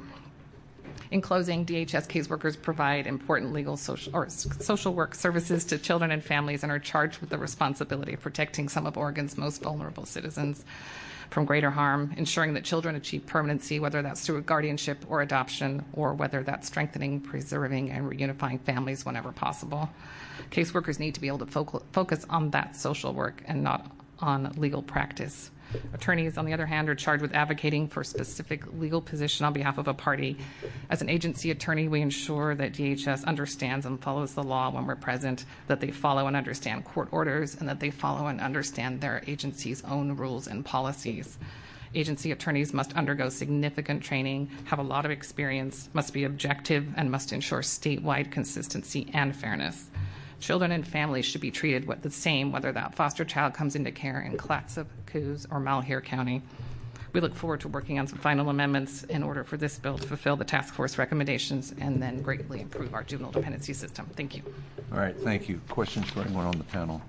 S19: In closing, D H S caseworkers provide important legal social, or social work services to children and families and are charged with the responsibility of protecting some of Oregon's most vulnerable citizens from greater harm, ensuring that children achieve permanency, whether that's through guardianship or adoption, or whether that's strengthening, preserving, and reunifying families whenever possible. Caseworkers need to be able to fo- focus on that social work and not on legal practice. Attorneys, on the other hand, are charged with advocating for a specific legal position on behalf of a party. As an agency attorney, we ensure that D H S understands and follows the law when we're present, that they follow and understand court orders, and that they follow and understand their agency's own rules and policies. Agency attorneys must undergo significant training, have a lot of experience, must be objective, and must ensure statewide consistency and fairness. Children and families should be treated the same whether that foster child comes into care in Clatsop, Coos, or Malheur County. We look forward to working on some final amendments in order for this bill to fulfill the task force recommendations and then greatly improve our juvenile dependency system. Thank you.
S2: All right, thank you. Questions for anyone on the panel?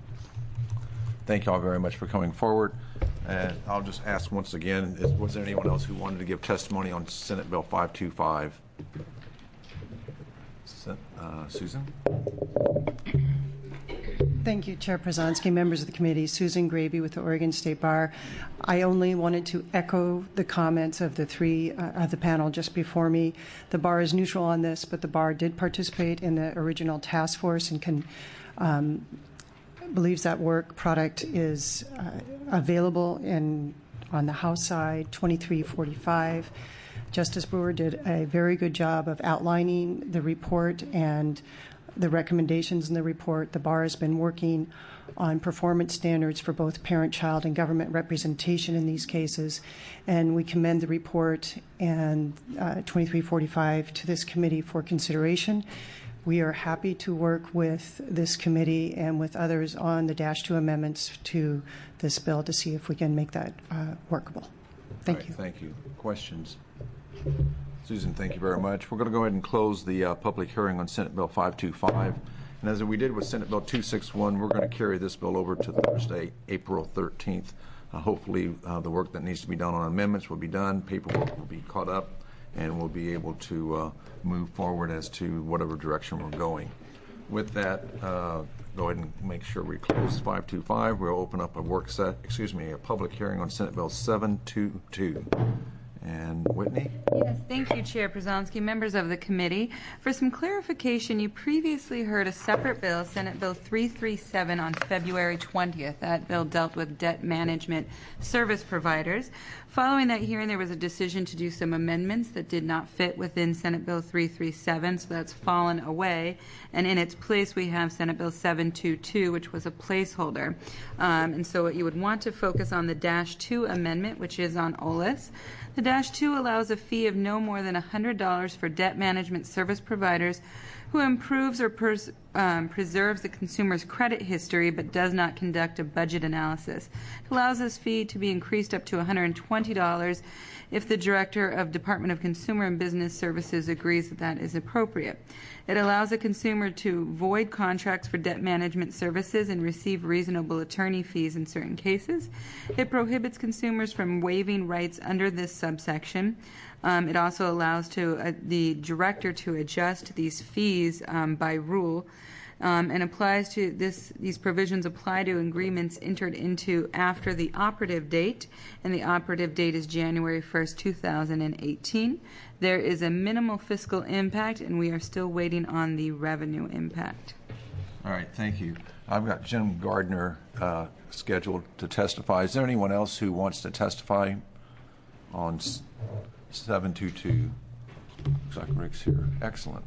S2: Thank you all very much for coming forward. And I'll just ask once again, is, was there anyone else who wanted to give testimony on Senate Bill five two five? Uh, Susan?
S20: Thank you, Chair Przanski, members of the committee. Susan Gravy with the Oregon State Bar. I only wanted to echo the comments of the three uh, of the panel just before me. The bar is neutral on this, but the bar did participate in the original task force and can um, believes that work product is uh, available in on the House side, twenty-three forty-five. Justice Brewer did a very good job of outlining the report and the recommendations in the report. The bar has been working on performance standards for both parent, child, and government representation in these cases, and we commend the report and uh, twenty-three forty-five to this committee for consideration. We are happy to work with this committee and with others on the Dash two amendments to this bill to see if we can make that uh, workable. Thank
S2: right,
S20: you.
S2: Thank you. Questions? Susan, thank you very much. We're going to go ahead and close the uh, public hearing on Senate Bill five two five. And as we did with Senate Bill two sixty-one, we're going to carry this bill over to Thursday, April thirteenth. Uh, hopefully uh, the work that needs to be done on amendments will be done, paperwork will be caught up, and we'll be able to uh, move forward as to whatever direction we're going. With that, uh, go ahead and make sure we close five two five. We'll open up a work set, excuse me, a public hearing on Senate Bill seven two two. And Whitney?
S6: Yes, thank you, Chair Przanski, members of the committee. For some clarification, you previously heard a separate bill, Senate Bill three thirty-seven, on February twentieth. That bill dealt with debt management service providers. Following that hearing, there was a decision to do some amendments that did not fit within Senate Bill three thirty-seven, so that's fallen away. And in its place, we have Senate Bill seven twenty-two, which was a placeholder. Um, and so you would want to focus on the Dash two amendment, which is on O L A S. The Dash two allows a fee of no more than one hundred dollars for debt management service providers who improves or pers- um, preserves the consumer's credit history but does not conduct a budget analysis. It allows this fee to be increased up to one hundred twenty dollars if the Director of Department of Consumer and Business Services agrees that that is appropriate. It allows a consumer to void contracts for debt management services and receive reasonable attorney fees in certain cases. It prohibits consumers from waiving rights under this subsection. Um, it also allows to uh, the director to adjust these fees um, by rule. Um, and applies to this. These provisions apply to agreements entered into after the operative date, and the operative date is January first, two thousand eighteen. There is a minimal fiscal impact, and we are still waiting on the revenue impact.
S2: All right, thank you. I've got Jim Gardner uh, scheduled to testify. Is there anyone else who wants to testify on seven two two? Looks like Rick's here. Excellent.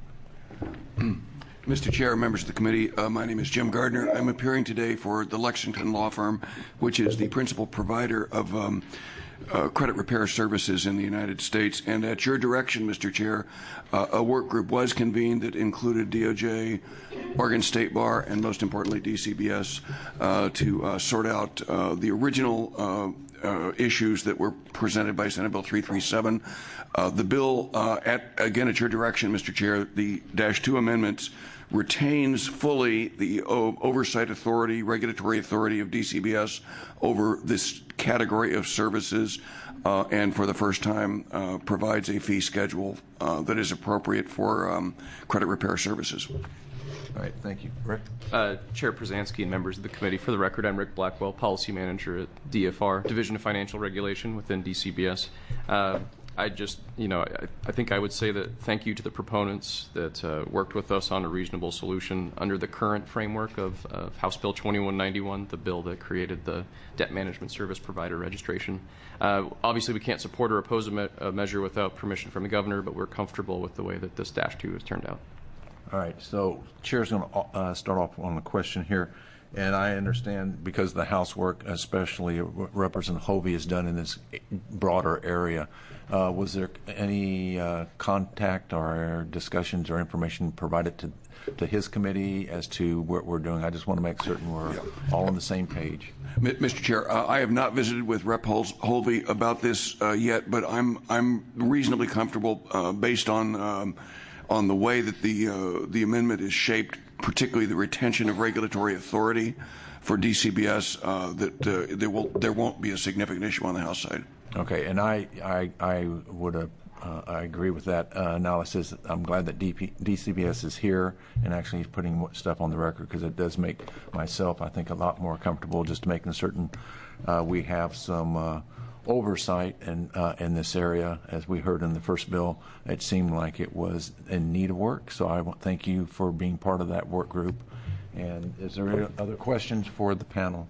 S21: Mister Chair, members of the committee, uh, my name is Jim Gardner. I'm appearing today for the Lexington Law Firm, which is the principal provider of um, uh, credit repair services in the United States. And at your direction, Mister Chair, uh, a work group was convened that included D O J, Oregon State Bar, and most importantly D C B S uh, to uh, sort out uh, the original uh, Uh, issues that were presented by Senate Bill three thirty-seven. Uh, the bill, uh, at, again at your direction, Mister Chair, the Dash two amendments retains fully the o- oversight authority, regulatory authority of D C B S over this category of services, uh, and for the first time uh, provides a fee schedule uh, that is appropriate for um, credit repair services.
S2: All right, thank you. Rick?
S22: Uh, Chair Przansky and members of the committee, for the record, I'm Rick Blackwell, Policy Manager at D F R, Division of Financial Regulation within D C B S. Uh, I just, you know, I, I think I would say that thank you to the proponents that uh, worked with us on a reasonable solution under the current framework of, of House Bill twenty-one ninety-one, the bill that created the Debt Management Service Provider registration. Uh, obviously, we can't support or oppose a, me- a measure without permission from the governor, but we're comfortable with the way that this Dash two has turned out.
S2: All right, so Chair's going to uh, start off on the question here. And I understand because the House work, especially what Representative Hovey has done in this broader area, uh, was there any uh, contact or discussions or information provided to to his committee as to what we're doing? I just want to make certain we're yeah. all on the same page.
S21: Mister Chair, uh, I have not visited with Rep Hovey about this uh, yet, but I'm I'm reasonably comfortable uh, based on um, on the way that the uh, the amendment is shaped, particularly the retention of regulatory authority for D C B S, uh, that uh, there will there won't be a significant issue on the House side.
S2: Okay, and I I, I would uh, uh, I agree with that uh, analysis. I'm glad that D P, D C B S is here and actually putting stuff on the record, because it does make myself, I think, a lot more comfortable just making certain uh, we have some uh, oversight in, uh, in this area. As we heard in the first bill, it seemed like it was in need of work. So I want thank you for being part of that work group. And is there any other questions for the panel?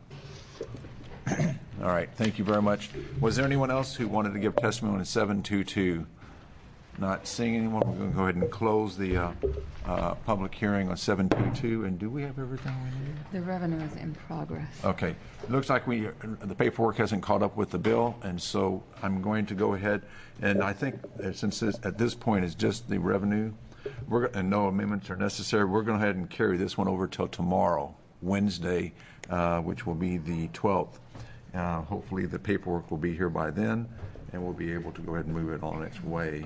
S2: All right, thank you very much. Was there anyone else who wanted to give testimony on seven two two? Not seeing anyone, we're going to go ahead and close the uh, uh, public hearing on seven two two. And do we have everything we need?
S6: The revenue is in progress.
S2: Okay. It looks like we the paperwork hasn't caught up with the bill, and so I'm going to go ahead. And I think uh, since this, at this point it's just the revenue, we're and no amendments are necessary, we're going to go ahead and carry this one over till tomorrow, Wednesday, uh, which will be the twelfth. Uh, hopefully the paperwork will be here by then, and we'll be able to go ahead and move it on its way.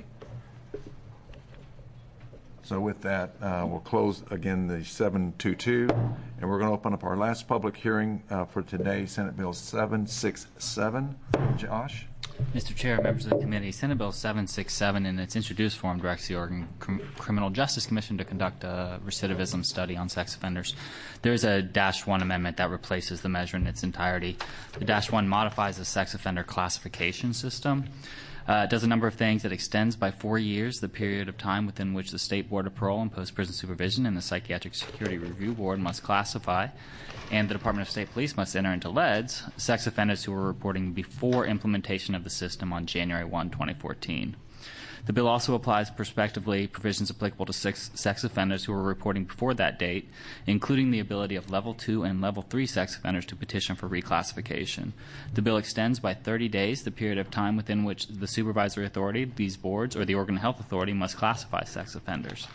S2: So with that, uh, we'll close again the seven two two, and we're going to open up our last public hearing uh, for today, Senate Bill seven sixty-seven. Josh?
S1: Mister Chair, members of the committee, Senate Bill seven sixty-seven in its introduced form directs the Oregon Crim- Criminal Justice Commission to conduct a recidivism study on sex offenders. There is a Dash one amendment that replaces the measure in its entirety. The Dash one modifies the sex offender classification system. Uh, it does a number of things. It extends by four years the period of time within which the State Board of Parole and Post-Prison Supervision and the Psychiatric Security Review Board must classify, and the Department of State Police must enter into L E D S, sex offenders who were reporting before implementation of the system on January first, twenty fourteen. The bill also applies prospectively provisions applicable to six sex offenders who were reporting before that date, including the ability of Level two and Level three sex offenders to petition for reclassification. The bill extends by thirty days the period of time within which the supervisory authority, these boards, or the Oregon Health Authority must classify sex offenders.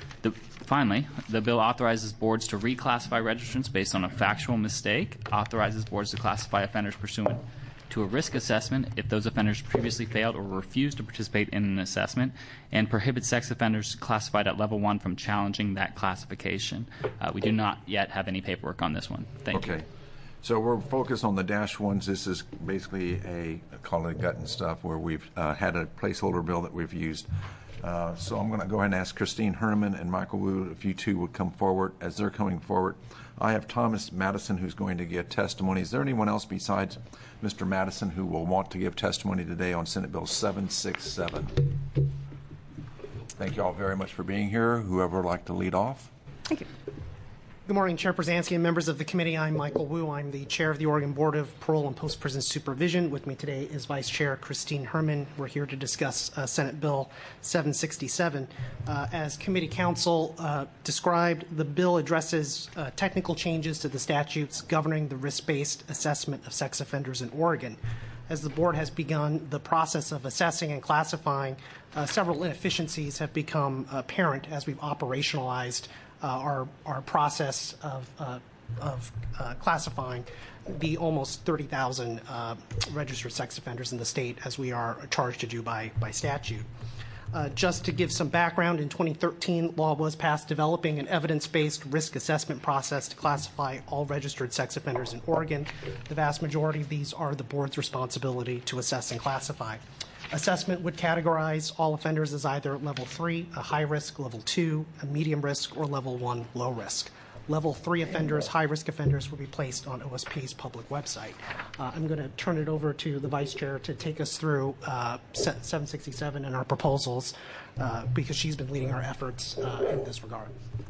S1: The, finally, the bill authorizes boards to reclassify registrants based on a factual mistake, authorizes boards to classify offenders pursuant to a risk assessment if those offenders previously failed or refused to participate in an assessment, and prohibits sex offenders classified at level one from challenging that classification. Uh, we do not yet have any paperwork on this one. Thank
S2: okay.
S1: you.
S2: So we're focused on the dash ones. This is basically a, call it gut and stuff, where we've uh, had a placeholder bill that we've used. Uh, so I'm going to go ahead and ask Christine Herman and Michael Wu if you two would come forward. As they're coming forward, I have Thomas Madison who's going to give testimony. Is there anyone else besides Mister Madison who will want to give testimony today on Senate Bill seven sixty-seven? Thank you all very much for being here. Whoever would like to lead off?
S3: Thank you. Good morning, Chair Przansky and members of the committee. I'm Michael Wu. I'm the chair of the Oregon Board of Parole and Post-Prison Supervision. With me today is Vice Chair Christine Herman. We're here to discuss uh, Senate Bill seven sixty-seven. Uh, as committee counsel uh, described, the bill addresses uh, technical changes to the statutes governing the risk-based assessment of sex offenders in Oregon. As the board has begun the process of assessing and classifying, uh, several inefficiencies have become apparent as we've operationalized Uh, our our process of uh, of uh, classifying the almost thirty thousand uh, registered sex offenders in the state, as we are charged to do by by statute. Uh, just to give some background, in twenty thirteen, law was passed developing an evidence-based risk assessment process to classify all registered sex offenders in Oregon. The vast majority of these are the board's responsibility to assess and classify. Assessment would categorize all offenders as either level three, a high risk, level two, a medium risk, or level one, low risk. Level three offenders, high risk offenders, will be placed on O S P's public website. Uh, I'm going to turn it over to the Vice Chair to take us through uh, seven sixty-seven and our proposals uh, because she's been leading our efforts uh, in this regard.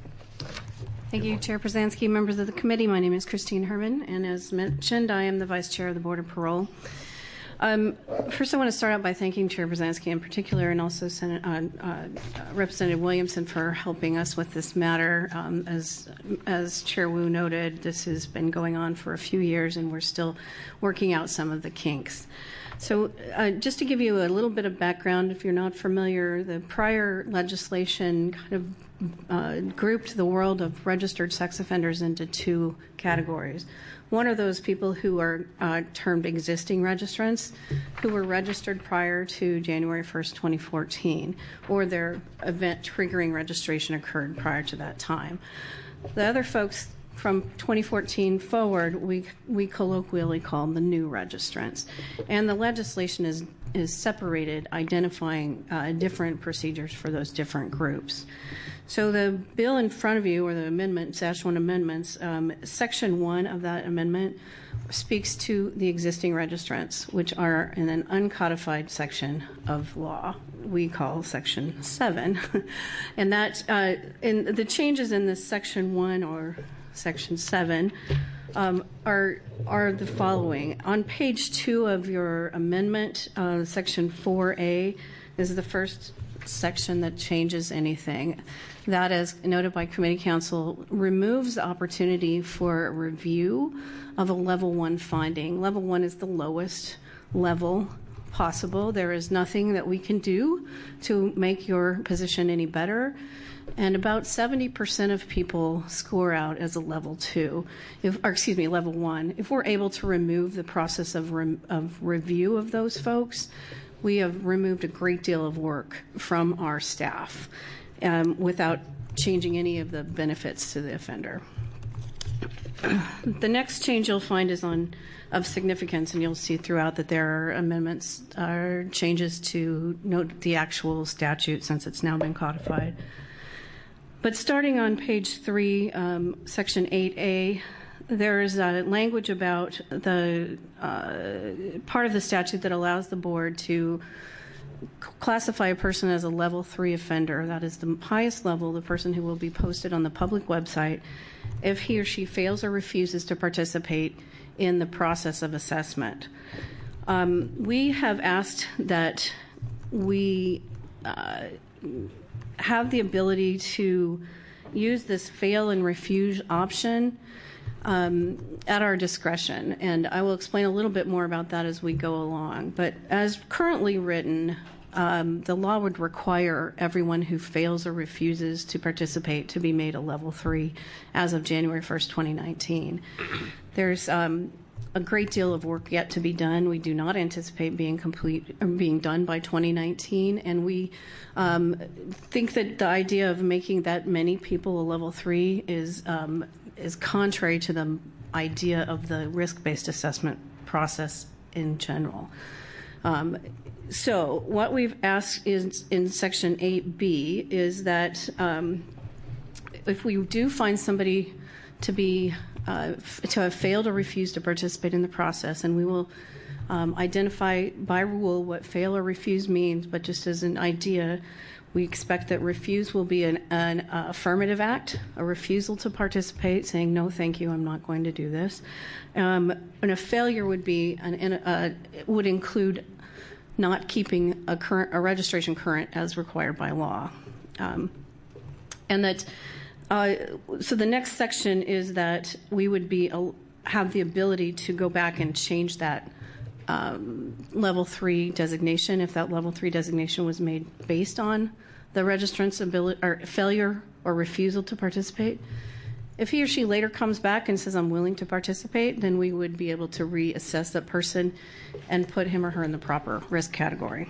S4: Thank you, Chair Przansky, members of the committee. My name is Christine Herman, and as mentioned, I am the Vice Chair of the Board of Parole. Um, first, I want to start out by thanking Chair Przansky in particular, and also Senate, uh, uh, Representative Williamson for helping us with this matter. Um, as as Chair Wu noted, this has been going on for a few years, and we're still working out some of the kinks. So, uh, just to give you a little bit of background, if you're not familiar, the prior legislation kind of uh, grouped the world of registered sex offenders into two categories. One are those people who are uh, termed existing registrants, who were registered prior to January first, twenty fourteen, or their event triggering registration occurred prior to that time. The other folks from twenty fourteen forward, we we colloquially call them the new registrants. And the legislation is, is separated, identifying uh, different procedures for those different groups. So the bill in front of you, or the amendment, Saskatchewan amendments, um, section one of that amendment speaks to the existing registrants, which are in an uncodified section of law we call section seven. And that, uh, in the changes in this section one or section seven um, are are the following. On page two of your amendment, uh, section four A is the first section that changes anything. That, as noted by committee counsel, removes the opportunity for review of a level one finding. Level one is the lowest level possible. There is nothing that we can do to make your position any better. And about seventy percent of people score out as a level two, if, or excuse me, level one. If we're able to remove the process of, re, of review of those folks, we have removed a great deal of work from our staff um, without changing any of the benefits to the offender. The next change you'll find is on of significance, and you'll see throughout that there are amendments or changes to note the actual statute since it's now been codified. But starting on page three, um, section eight A, there's uh, language about the uh, part of the statute that allows the board to classify a person as a level three offender. That is the highest level, the person who will be posted on the public website if he or she fails or refuses to participate in the process of assessment. Um, we have asked that we uh, have the ability to use this fail and refuse option um, at our discretion, and I will explain a little bit more about that as we go along. But as currently written, um, the law would require everyone who fails or refuses to participate to be made a level three as of January first, twenty nineteen. There's um, a great deal of work yet to be done. We do not anticipate being complete or being done by twenty nineteen, and we um, think that the idea of making that many people a level three is um, is contrary to the idea of the risk-based assessment process in general. Um, so what we've asked is in Section eight B is that um, if we do find somebody to be uh, f- to have failed or refused to participate in the process, and we will um, identify by rule what fail or refuse means, but just as an idea, we expect that refuse will be an, an uh, affirmative act, a refusal to participate, saying, no, thank you, I'm not going to do this. Um, and a failure would be an, an, uh, would include not keeping a current a registration current as required by law. Um, and that, uh, so the next section is that we would be uh, have the ability to go back and change that um, level three designation if that level three designation was made based on the registrant's ability or failure or refusal to participate. If he or she later comes back and says, I'm willing to participate, then we would be able to reassess that person and put him or her in the proper risk category.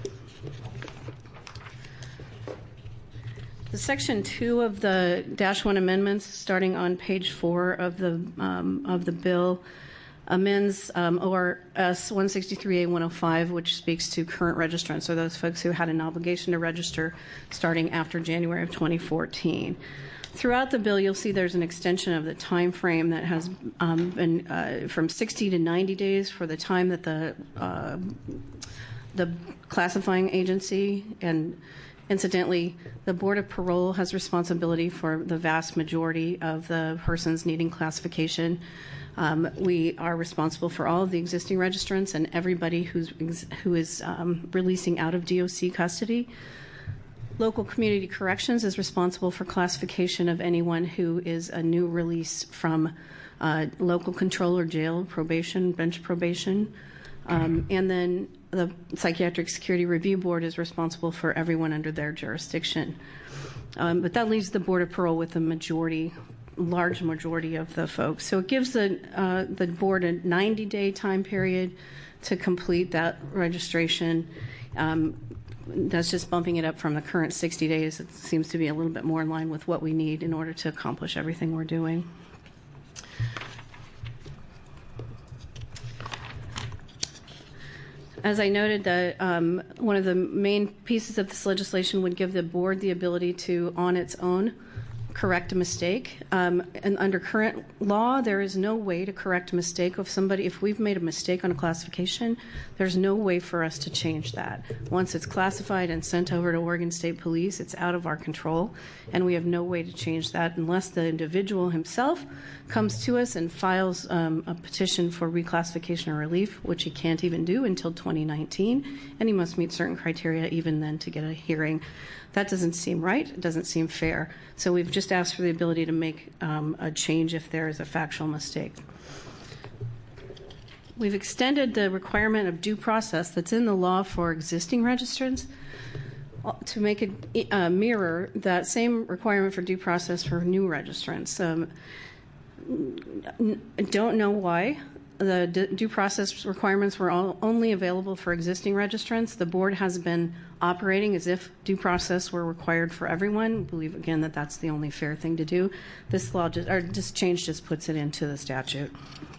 S4: The section two of the dash one amendments, starting on page four of the um, of the bill, amends um, O R S one sixty-three A one oh five, which speaks to current registrants, or those folks who had an obligation to register starting after January of twenty fourteen. Throughout the bill, you'll see there's an extension of the time frame that has um, been uh, from sixty to ninety days for the time that the uh, the classifying agency, and incidentally, the Board of Parole has responsibility for the vast majority of the persons needing classification. Um, we are responsible for all of the existing registrants and everybody who's who is um, releasing out of D O C custody. Local Community Corrections is responsible for classification of anyone who is a new release from uh, local control or jail, probation, bench probation. Um, and then the Psychiatric Security Review Board is responsible for everyone under their jurisdiction. Um, but that leaves the Board of Parole with the majority, large majority of the folks. So it gives the, uh, the board a ninety-day time period to complete that registration. Um, That's just bumping it up from the current sixty days. It seems to be a little bit more in line with what we need in order to accomplish everything we're doing. As I noted, the, um, one of the main pieces of this legislation would give the board the ability to, on its own, correct a mistake. Um, and under current law, there is no way to correct a mistake of somebody. If we've made a mistake on a classification, there's no way for us to change that. Once it's classified and sent over to Oregon State Police, it's out of our control, and we have no way to change that unless the individual himself comes to us and files um, a petition for reclassification or relief, which he can't even do until twenty nineteen, and he must meet certain criteria even then to get a hearing. That doesn't seem right. It doesn't seem fair. So we've just asked for the ability to make um, a change if there is a factual mistake. We've extended the requirement of due process that's in the law for existing registrants to make it uh, mirror that same requirement for due process for new registrants. Um, I don't know why the d- due process requirements were all only available for existing registrants. The board has been operating as if due process were required for everyone. We believe, again, that that's the only fair thing to do. This law, just, or this change just puts it into the statute.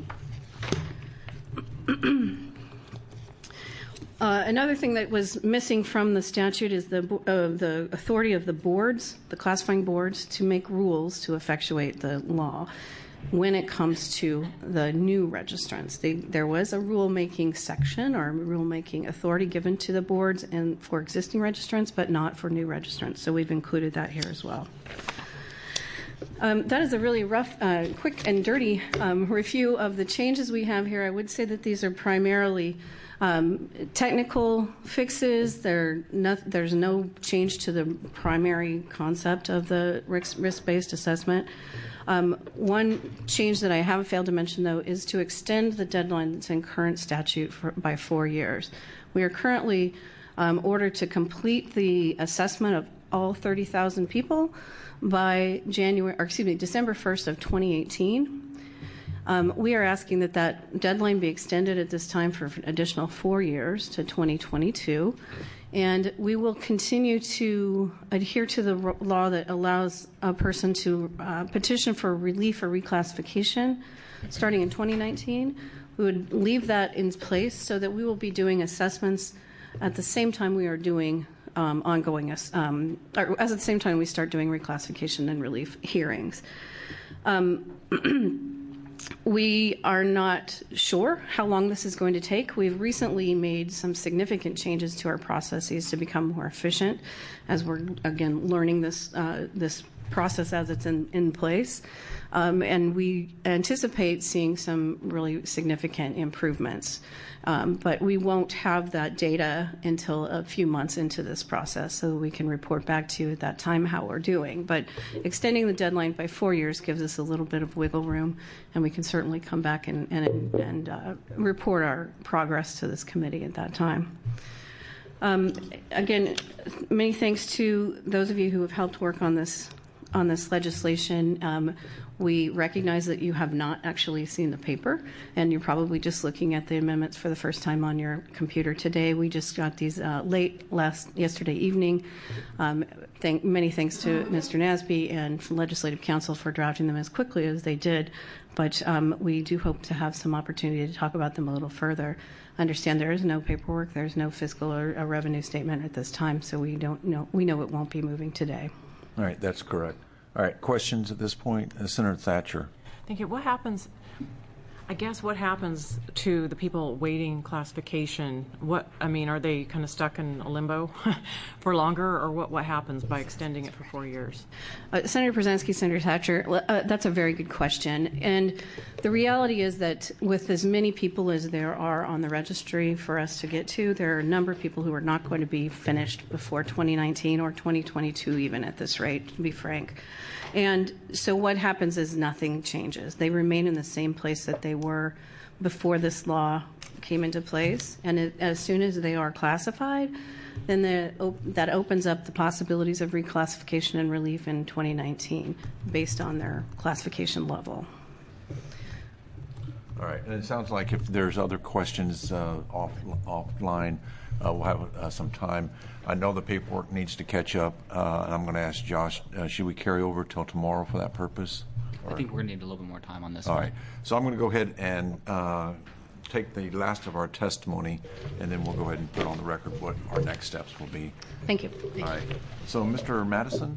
S4: Uh, another thing that was missing from the statute is the uh, the authority of the boards, the classifying boards, to make rules to effectuate the law when it comes to the new registrants. They, there was a rulemaking section or rulemaking authority given to the boards and for existing registrants, but not for new registrants. So we've included that here as well. Um, that is a really rough, uh, quick and dirty um, review of the changes we have here. I would say that these are primarily um, technical fixes. There no, there's no change to the primary concept of the risk, risk-based assessment. Um, one change that I haven't failed to mention, though, is to extend the deadline that's in current statute for, by four years. We are currently um, order to complete the assessment of all thirty thousand people by January, or excuse me, December first of twenty eighteen. Um, we are asking that that deadline be extended at this time for an additional four years to twenty twenty-two. And we will continue to adhere to the ro- law that allows a person to uh, petition for relief or reclassification starting in twenty nineteen. We would leave that in place so that we will be doing assessments at the same time we are doing um, ongoing, um, or as at the same time we start doing reclassification and relief hearings. Um, We are not sure how long this is going to take. We've recently made some significant changes to our processes to become more efficient as we're, again, learning this uh, this process as it's in, in place. Um, and we anticipate seeing some really significant improvements. Um, but we won't have that data until a few months into this process, so we can report back to you at that time how we're doing. But extending the deadline by four years gives us a little bit of wiggle room, and we can certainly come back and, and, and uh, report our progress to this committee at that time. Um, again, many thanks to those of you who have helped work on this on this legislation. Um, we recognize that you have not actually seen the paper, and you're probably just looking at the amendments for the first time on your computer today. We just got these uh, late last yesterday evening. Um, thank, many thanks to Mister Nasby and Legislative Council for drafting them as quickly as they did, but um, we do hope to have some opportunity to talk about them a little further. Understand there is no paperwork, there's no fiscal or a revenue statement at this time, so we don't know. We know it won't be moving today.
S2: All right, that's correct. All right, questions at this point? Uh, Senator Thatcher.
S5: Thank you. What happens, I guess, what happens to the people waiting classification? What, I mean, are they kind of stuck in a limbo for longer, or what, what happens by extending it for four years?
S4: Uh, Senator Brzezinski, Senator Thatcher, uh, that's a very good question. And the reality is that with as many people as there are on the registry for us to get to, there are a number of people who are not going to be finished before twenty nineteen or twenty twenty-two even at this rate, to be frank. And so what happens is nothing changes. They remain in the same place that they were before this law came into place. And it, as soon as they are classified, then the, op- that opens up the possibilities of reclassification and relief in twenty nineteen based on their classification level.
S2: All right, and it sounds like if there's other questions uh, off offline, uh, we'll have uh, some time. I know the paperwork needs to catch up, uh, and I'm going to ask Josh, uh, should we carry over till tomorrow for that purpose?
S1: Or? I think we're going to need a little bit more time on this
S2: All
S1: one.
S2: right, so I'm going to go ahead and uh, take the last of our testimony, and then we'll go ahead and put on the record what our next steps will be.
S4: Thank you.
S2: All right, so Mister Madison?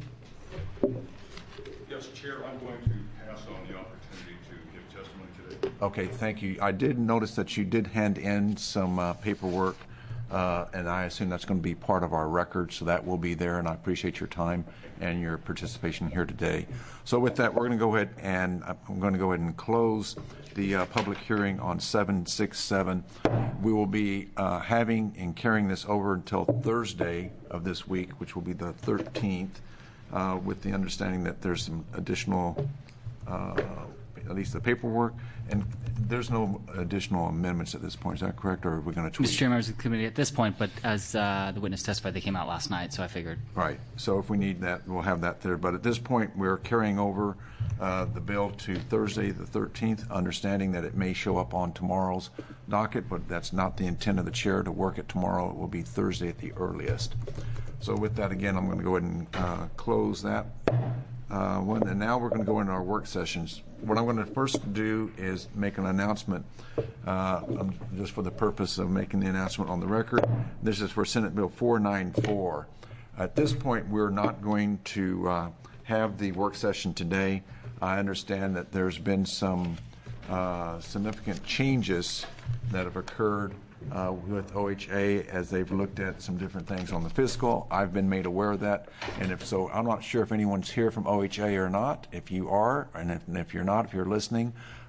S8: Yes, Chair, I'm going to pass on the opportunity to give testimony today.
S2: Okay, thank you. I did notice that you did hand in some uh, paperwork, uh, and I assume that's going to be part of our record, so that will be there, and I appreciate your time and your participation here today. So with that, we're going to go ahead and I'm going to go ahead and close the uh, public hearing on seven six seven. We will be uh, having and carrying this over until Thursday of this week, which will be the thirteenth, uh, with the understanding that there's some additional uh, at least the paperwork, and there's no additional amendments at this point. Is that correct, or are we going to tweak?
S1: Mister Chair, members of the committee, at this point, but as uh, the witness testified, they came out last night, so I figured.
S2: Right. So if we need that, we'll have that there. But at this point, we're carrying over uh, the bill to Thursday the thirteenth, understanding that it may show up on tomorrow's docket, but that's not the intent of the chair to work it tomorrow. It will be Thursday at the earliest. So with that, again, I'm going to go ahead and uh, close that uh, one. And now we're going to go into our work sessions. What I'm going to first do is make an announcement, uh, um, just for the purpose of making the announcement on the record. This is for Senate Bill four ninety-four. At this point, we're not going to uh, have the work session today. I understand that there's been some uh, significant changes that have occurred uh, with O H A as they've looked at some different things on the fiscal. I've been made aware of that, and if so, I'm not sure if anyone's here from O H A or not. If you are, and if, and if you're not, if you're listening,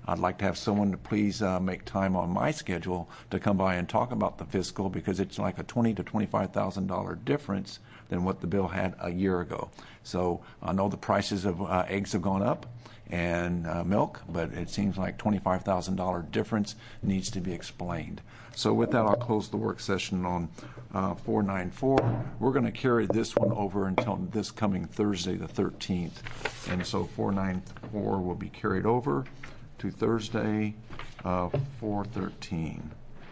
S2: I'd like to have someone to please uh, make time on my schedule to come by and talk about the fiscal, because it's like a twenty to twenty-five thousand dollar difference than what the bill had a year ago. So I know the prices of uh, eggs have gone up and uh, milk, but it seems like twenty-five thousand dollar difference needs to be explained. So with that, I'll close the work session on uh, four ninety-four. We're going to carry this one over until this coming Thursday, the thirteenth. And so four ninety-four will be carried over to Thursday, uh, four thirteen.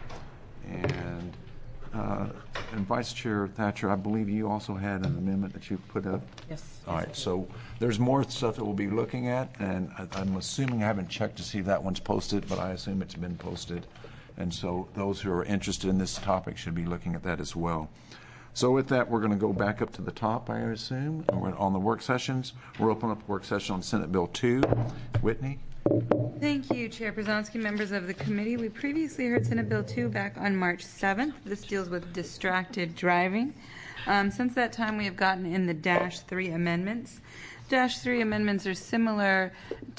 S2: And, uh, and Vice Chair Thatcher, I believe you also had an amendment that you put up.
S5: Yes.
S2: All right, so there's more stuff that we'll be looking at, and I, I'm assuming, I haven't checked to see if that one's posted, but I assume it's been posted. And so those who are interested in this topic should be looking at that as well. So with that, we're going to go back up to the top, I assume, and we're on the work sessions. We're opening up the work session on Senate Bill two. Whitney?
S6: Thank you, Chair Przanski, members of the committee. We previously heard Senate Bill two back on March seventh. This deals with distracted driving. Um, since that time, we have gotten in the Dash three amendments. Dash three amendments are similar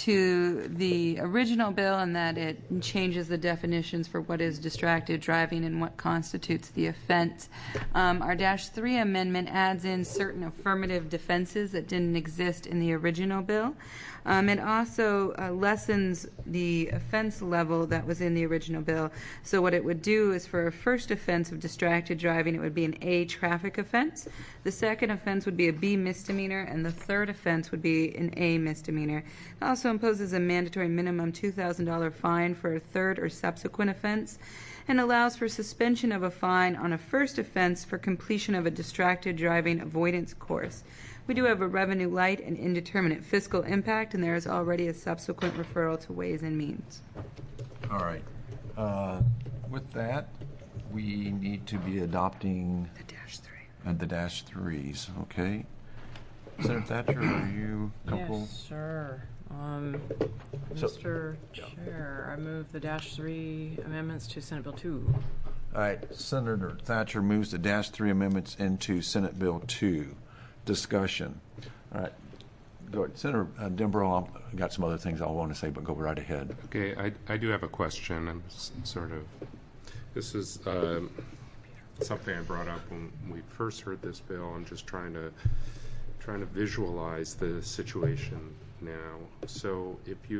S6: to the original bill in that it changes the definitions for what is distracted driving and what constitutes the offense. Um, our Dash three amendment adds in certain affirmative defenses that didn't exist in the original bill. Um, it also uh, lessens the offense level that was in the original bill. So what it would do is, for a first offense of distracted driving, it would be an A traffic offense. The second offense would be a B misdemeanor, and the third offense would be an A misdemeanor. It also imposes a mandatory minimum two thousand dollars fine for a third or subsequent offense, and allows for suspension of a fine on a first offense for completion of a distracted driving avoidance course. We do have a revenue light and indeterminate fiscal impact, and there is already a subsequent referral to Ways and Means.
S2: All right. Uh, with that, we need to be adopting
S6: the Dash three.
S2: And the Dash threes, okay? Senator Thatcher, are you comfortable?
S5: Yes, sir. Um,
S2: So-
S5: Mister Chair, I move the Dash three amendments to Senate Bill two.
S2: All right. Senator Thatcher moves the Dash three amendments into Senate Bill two. Discussion. All right. Go ahead. Senator uh, Dembro, I've got some other things I want to say, but go right ahead.
S7: Okay, I, I do have a question. I'm s- sort of, this is um, something I brought up when we first heard this bill. I'm just trying to trying to visualize the situation now. So if you,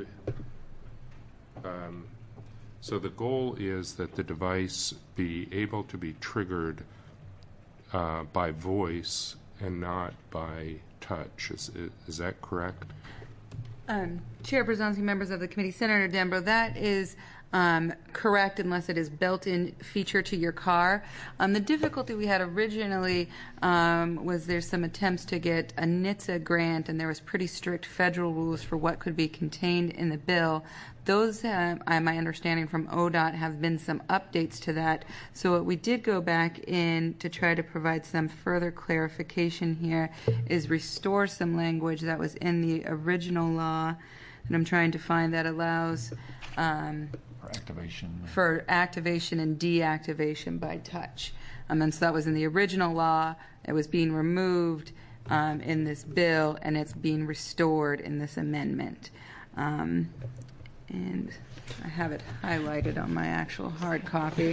S7: um, so the goal is that the device be able to be triggered uh, by voice and not by touch. Is, is that correct?
S6: Um, Chair Przanski, members of the committee, Senator Dembro, that is um, correct unless it is built-in feature to your car. Um, the difficulty we had originally um, was there's some attempts to get a N H T S A grant, and there was pretty strict federal rules for what could be contained in the bill. Those, uh, my understanding from O D O T, have been some updates to that. So what we did go back in to try to provide some further clarification here is restore some language that was in the original law, and I'm trying to find that allows um,
S2: for activation
S6: for activation and deactivation by touch. Um, and so that was in the original law. It was being removed um, in this bill, and it's being restored in this amendment. Um, and I have it highlighted on my actual hard copy.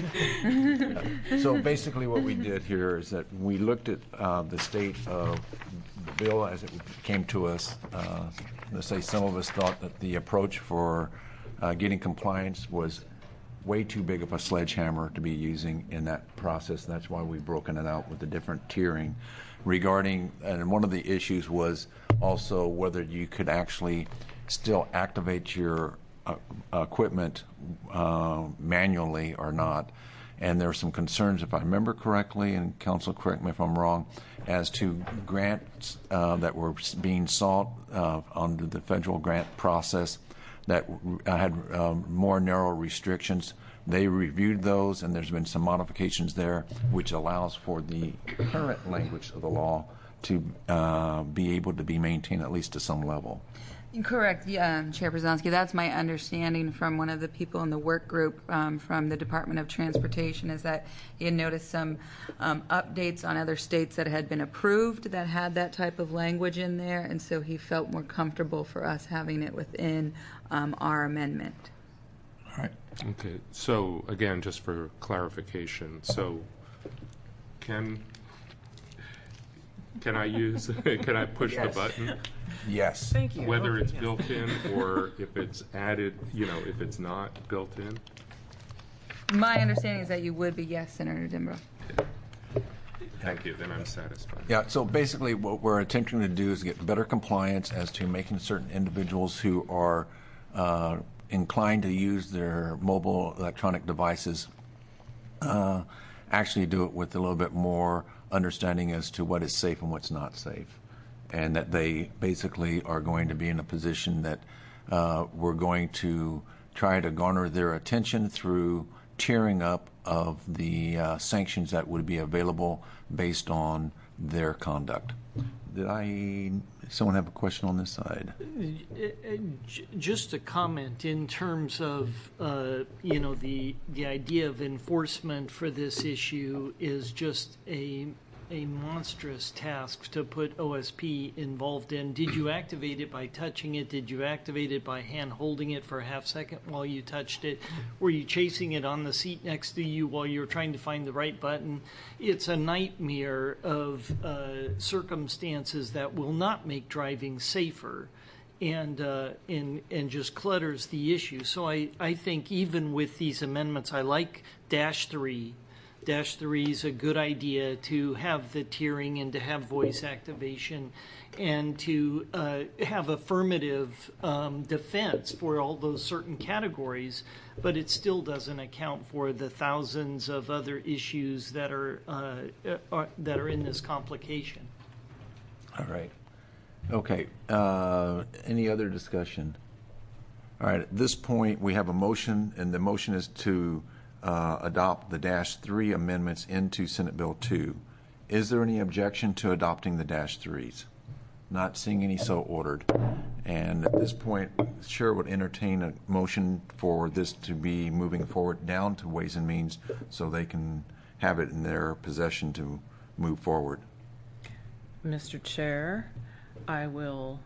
S2: So basically what we did here is that we looked at uh, the state of the bill as it came to us. Uh, let's say some of us thought that the approach for uh, getting compliance was way too big of a sledgehammer to be using in that process. And that's why we've broken it out with the different tiering regarding, and one of the issues was also whether you could actually still activate your uh, equipment uh, manually or not. And there are some concerns, if I remember correctly, and counsel correct me if I'm wrong, as to grants uh, that were being sought uh, under the federal grant process that uh, had um, more narrow restrictions. They reviewed those, and there's been some modifications there, which allows for the current language of the law to uh, be able to be maintained at least to some level.
S6: Correct, yeah, Chair Przanski. That's my understanding from one of the people in the work group um, from the Department of Transportation, is that he had noticed some um, updates on other states that had been approved that had that type of language in there, and so he felt more comfortable for us having it within um, our amendment.
S2: All right.
S7: Okay. So again, just for clarification, so can can I use can I push
S2: Yes.
S7: the button?
S2: Yes.
S5: Thank you.
S7: Whether it's
S5: Yes.
S7: built in or if it's added, you know, if it's not built in.
S6: My understanding is that you would be yes, Senator Dimbrow.
S7: Thank you. Then I'm satisfied.
S2: Yeah, so basically what we're attempting to do is get better compliance as to making certain individuals who are uh, inclined to use their mobile electronic devices uh, actually do it with a little bit more understanding as to what is safe and what's not safe. And that they basically are going to be in a position that uh, we're going to try to garner their attention through tiering up of the uh, sanctions that would be available based on their conduct. Did I, someone have a question on this side?
S9: Just a comment in terms of, uh, you know, the the idea of enforcement for this issue is just a a monstrous task to put O S P involved in. Did you activate it by touching it? Did you activate it by hand holding it for a half second while you touched it? Were you chasing it on the seat next to you while you were trying to find the right button? It's a nightmare of uh, circumstances that will not make driving safer and uh, and and just clutters the issue. So I, I think even with these amendments, I like dash three. Dash three is a good idea to have the tiering and to have voice activation and to uh, have affirmative um, defense for all those certain categories, but it still doesn't account for the thousands of other issues that are, uh, are that are in this complication.
S2: All right. Okay. Uh, any other discussion? All right. At this point, we have a motion, and the motion is to Uh, adopt the dash three amendments into Senate Bill two. Is there any objection to adopting the dash threes? Not seeing any, so ordered. And at this point, the chair would entertain a motion for this to be moving forward down to Ways and Means so they can have it in their possession to move forward.
S5: Mister Chair, I will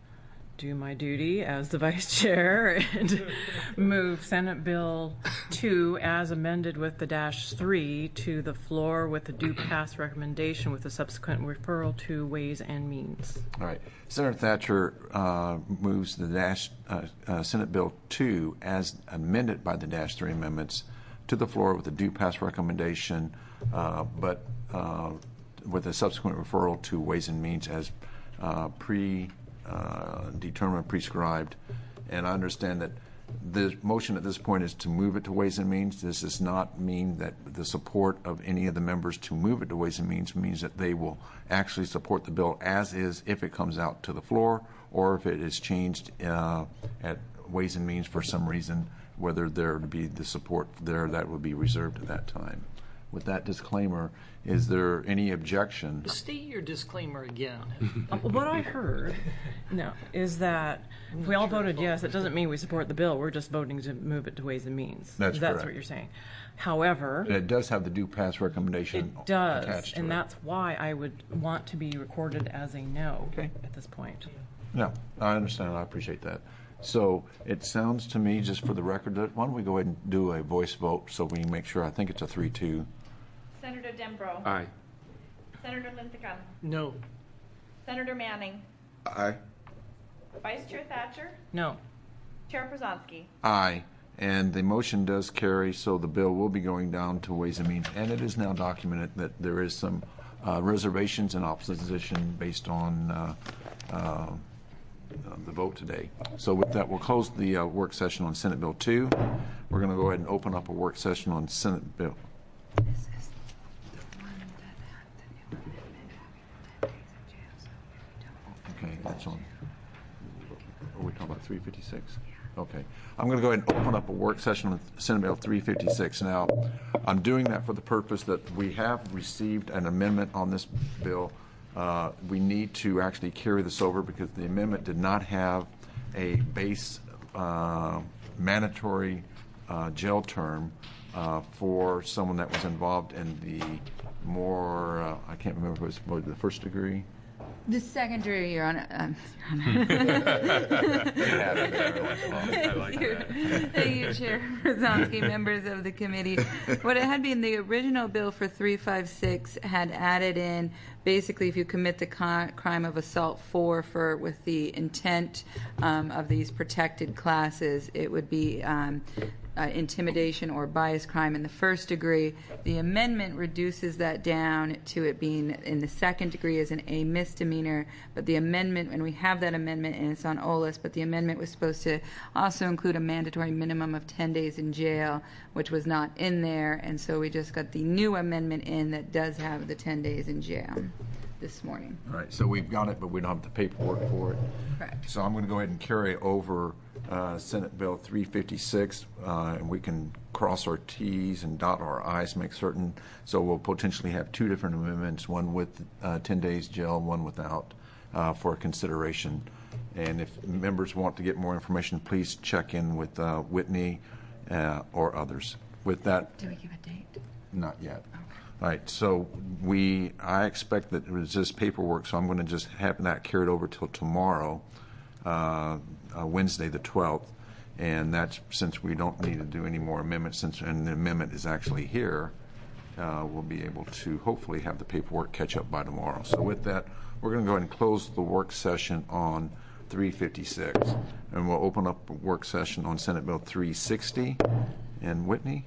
S5: do my duty as the vice chair and move Senate Bill two as amended with the dash three to the floor with the due pass recommendation with the subsequent referral to Ways and Means.
S2: All right. Senator Thatcher uh, moves the dash uh, uh, Senate Bill two as amended by the dash three amendments to the floor with a due pass recommendation, uh, but uh, with a subsequent referral to Ways and Means as uh, pre Uh, determined, prescribed, and I understand that the motion at this point is to move it to Ways and Means. This does not mean that the support of any of the members to move it to Ways and Means means that they will actually support the bill as is if it comes out to the floor or if it is changed uh, at Ways and Means for some reason, whether there to be the support there that would be reserved at that time. With that disclaimer, is there any objection?
S9: State your disclaimer again.
S5: Uh, what I heard, no, is that if we all voted yes, it doesn't mean we support the bill. We're just voting to move it to Ways and Means.
S2: That's
S5: That's
S2: correct.
S5: what you're saying. However,
S2: It does have the due pass recommendation
S5: it does,
S2: attached to
S5: and
S2: it.
S5: that's why I would want to be recorded as a no
S2: Okay.
S5: at this point.
S2: No, I understand. I appreciate that. So it sounds to me, just for the record, that why don't we go ahead and do a voice vote so we can make sure. I think it's a three two.
S10: Senator Dimbrow.
S7: Aye.
S10: Senator Linthicum.
S9: No.
S10: Senator Manning.
S21: Aye.
S10: Vice Chair Thatcher.
S5: No.
S10: Chair Przanski.
S2: Aye. And the motion does carry, so the bill will be going down to Ways and Means. And it is now documented that there is some uh, reservations and opposition based on uh, uh, the vote today. So with that, we'll close the uh, work session on Senate Bill two. We're going to go ahead and open up a work session on Senate Bill. Okay, that's on. Are we talking about three fifty-six? Okay. I'm going to go ahead and open up a work session with Senate Bill three fifty-six. Now, I'm doing that for the purpose that we have received an amendment on this bill. Uh, we need to actually carry this over because the amendment did not have a base uh, mandatory uh, jail term uh, for someone that was involved in the more, uh, I can't remember if it was what, the first degree
S6: The secondary, Your Honor. Um, Thank you. Thank you, Chair Brzezinski, members of the committee. What it had been, the original bill for three fifty-six had added in, basically, if you commit the co- crime of assault four for with the intent um, of these protected classes, it would be um, uh, intimidation or bias crime in the first degree. The amendment reduces that down to it being in the second degree as an a misdemeanor, but the amendment, and we have that amendment and it's on O L A S, but the amendment was supposed to also include a mandatory minimum of ten days in jail, which was not in there, and so we just got the new amendment in that does have the ten days in jail this morning.
S2: All right, so we've got it, but we don't have the paperwork for it.
S6: Correct.
S2: So I'm going to go ahead and carry over uh, Senate Bill three fifty-six, uh, and we can cross our T's and dot our I's, make certain. So we'll potentially have two different amendments, one with uh, ten days jail, one without, uh, for consideration. And if members want to get more information, please check in with uh, Whitney uh, or others. With that,
S6: do we give a date?
S2: Not yet. All right, so we, I expect that it was just paperwork, so I'm going to just have that carried over till tomorrow, uh, uh, Wednesday the twelfth, and that's since we don't need to do any more amendments, since and the amendment is actually here, uh, we'll be able to hopefully have the paperwork catch up by tomorrow. So with that, we're going to go ahead and close the work session on three fifty-six, and we'll open up a work session on Senate Bill three sixty. And Whitney?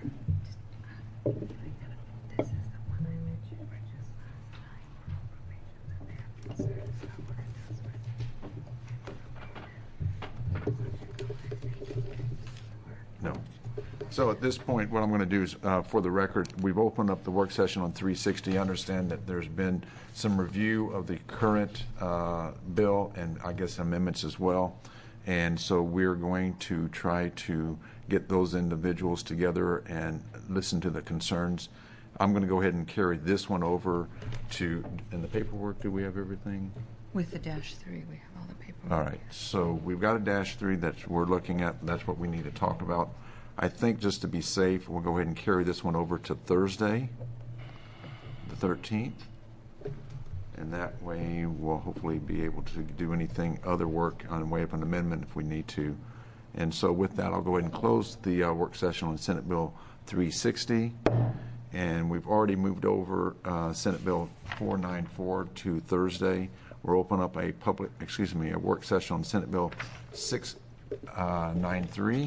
S2: No. So at this point, what I'm going to do is, uh, for the record, we've opened up the work session on three sixty. I understand that there's been some review of the current uh, bill and I guess amendments as well. And so we're going to try to get those individuals together and listen to the concerns. I'm going to go ahead and carry this one over to, in the paperwork, do we have everything?
S6: With the dash three, we have all the paperwork.
S2: All right, so we've got a dash three that we're looking at. That's what we need to talk about. I think just to be safe, we'll go ahead and carry this one over to Thursday, the thirteenth. And that way we'll hopefully be able to do anything, other work on way up an amendment if we need to. And so with that, I'll go ahead and close the uh, work session on Senate Bill three sixty. And we've already moved over uh, Senate Bill four ninety-four to Thursday. We'll open up a public, excuse me, a work session on Senate Bill six ninety-three.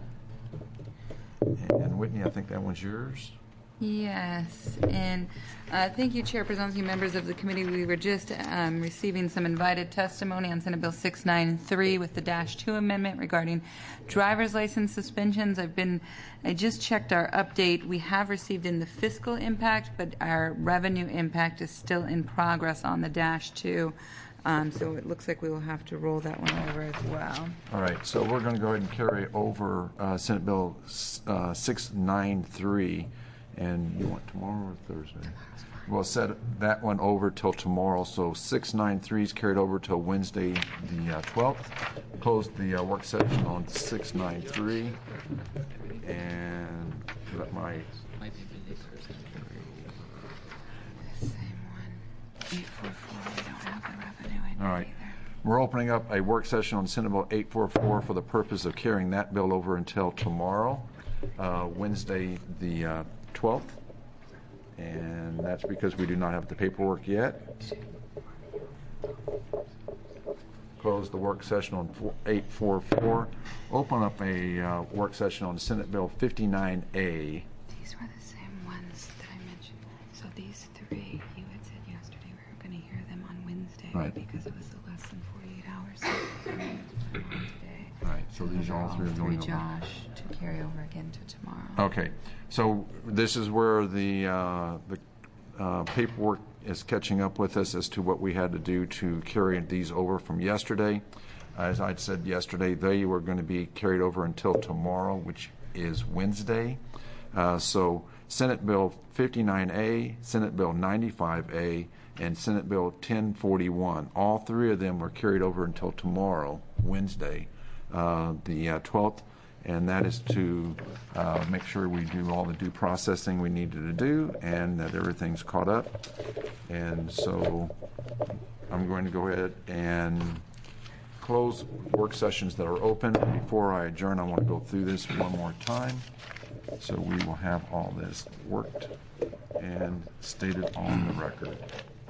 S2: And Whitney, I think that one's yours.
S6: Yes, and uh, thank you, Chair Brzezinski, members of the committee. We were just um, receiving some invited testimony on Senate Bill six ninety-three with the dash two amendment regarding driver's license suspensions. I've been, I just checked our update. We have received in the fiscal impact, but our revenue impact is still in progress on the dash two. Um, so it looks like we will have to roll that one over as well.
S2: All right, so we're going to go ahead and carry over uh, Senate Bill uh, six ninety-three. And you want tomorrow or Thursday? We'll set that one over till tomorrow. So six ninety-three is carried over till Wednesday the uh, twelfth. Close the uh, work session on six ninety-three. And let my...
S6: eight forty-four, we don't have the revenue in
S2: All right. We're opening up a work session on Senate Bill eight forty-four for the purpose of carrying that bill over until tomorrow, uh, Wednesday the uh, twelfth. And that's because we do not have the paperwork yet. Close the work session on eight forty-four. Open up a uh, work session on Senate Bill fifty-nine A.
S6: These were the same ones that I mentioned. So these three, you had said yesterday we were going to hear them on Wednesday,
S2: right,
S6: because it was the less than forty-eight hours. So we moved them on today.
S2: All right, so these all three are going over.
S6: Josh to carry over again to tomorrow.
S2: Okay, so this is where the uh, the uh, paperwork is catching up with us as to what we had to do to carry these over from yesterday. As I'd said yesterday, they were going to be carried over until tomorrow, which is Wednesday. Uh, so Senate Bill fifty-nine A, Senate Bill ninety-five A, and Senate Bill ten forty-one. All three of them were carried over until tomorrow, Wednesday, uh, the uh, twelfth. And that is to uh, make sure we do all the due processing we needed to do and that everything's caught up. And so I'm going to go ahead and close work sessions that are open. Before I adjourn, I want to go through this one more time. So we will have all this worked and stated on the record.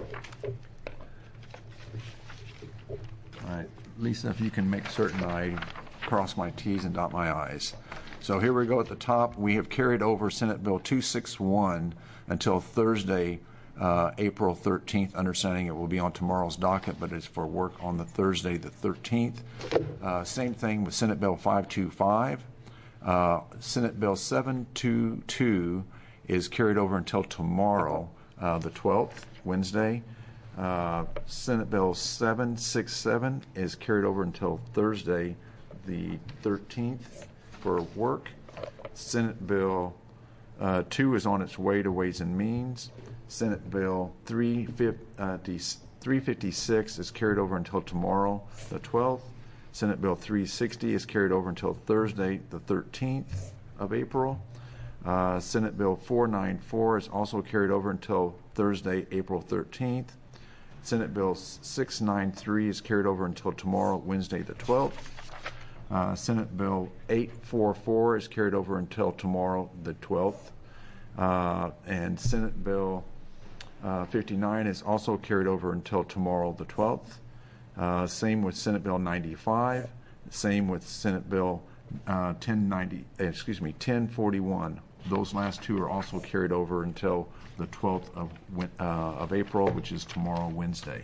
S2: All right, Lisa, if you can make certain I cross my T's and dot my I's. So here we go at the top. We have carried over Senate Bill two sixty-one until Thursday, uh, April thirteenth, understanding it will be on tomorrow's docket, but it's for work on the Thursday, the thirteenth. Uh, same thing with Senate Bill five twenty-five. Uh, Senate Bill seven twenty-two is carried over until tomorrow, uh, the twelfth, Wednesday. Uh, Senate Bill seven sixty-seven is carried over until Thursday, the thirteenth, for work. Senate Bill uh, two is on its way to Ways and Means. Senate Bill three fifty-six is carried over until tomorrow, the twelfth. Senate Bill three sixty is carried over until Thursday, the thirteenth of April. Uh, Senate Bill four ninety-four is also carried over until Thursday, April thirteenth. Senate Bill six ninety-three is carried over until tomorrow, Wednesday, the twelfth. Uh, Senate Bill eight forty-four is carried over until tomorrow, the twelfth. Uh, and Senate Bill uh, fifty-nine is also carried over until tomorrow, the twelfth. Uh, same with Senate Bill ninety-five. Same with Senate Bill uh, ten ninety. Excuse me, ten forty-one. Those last two are also carried over until the twelfth of uh, of April, which is tomorrow, Wednesday.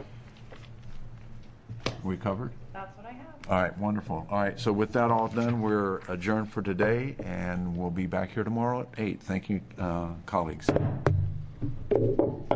S2: We covered?
S10: That's what I have.
S2: All right, wonderful. All right, so with that all done, we're adjourned for today, and we'll be back here tomorrow at eight. Thank you, uh, colleagues.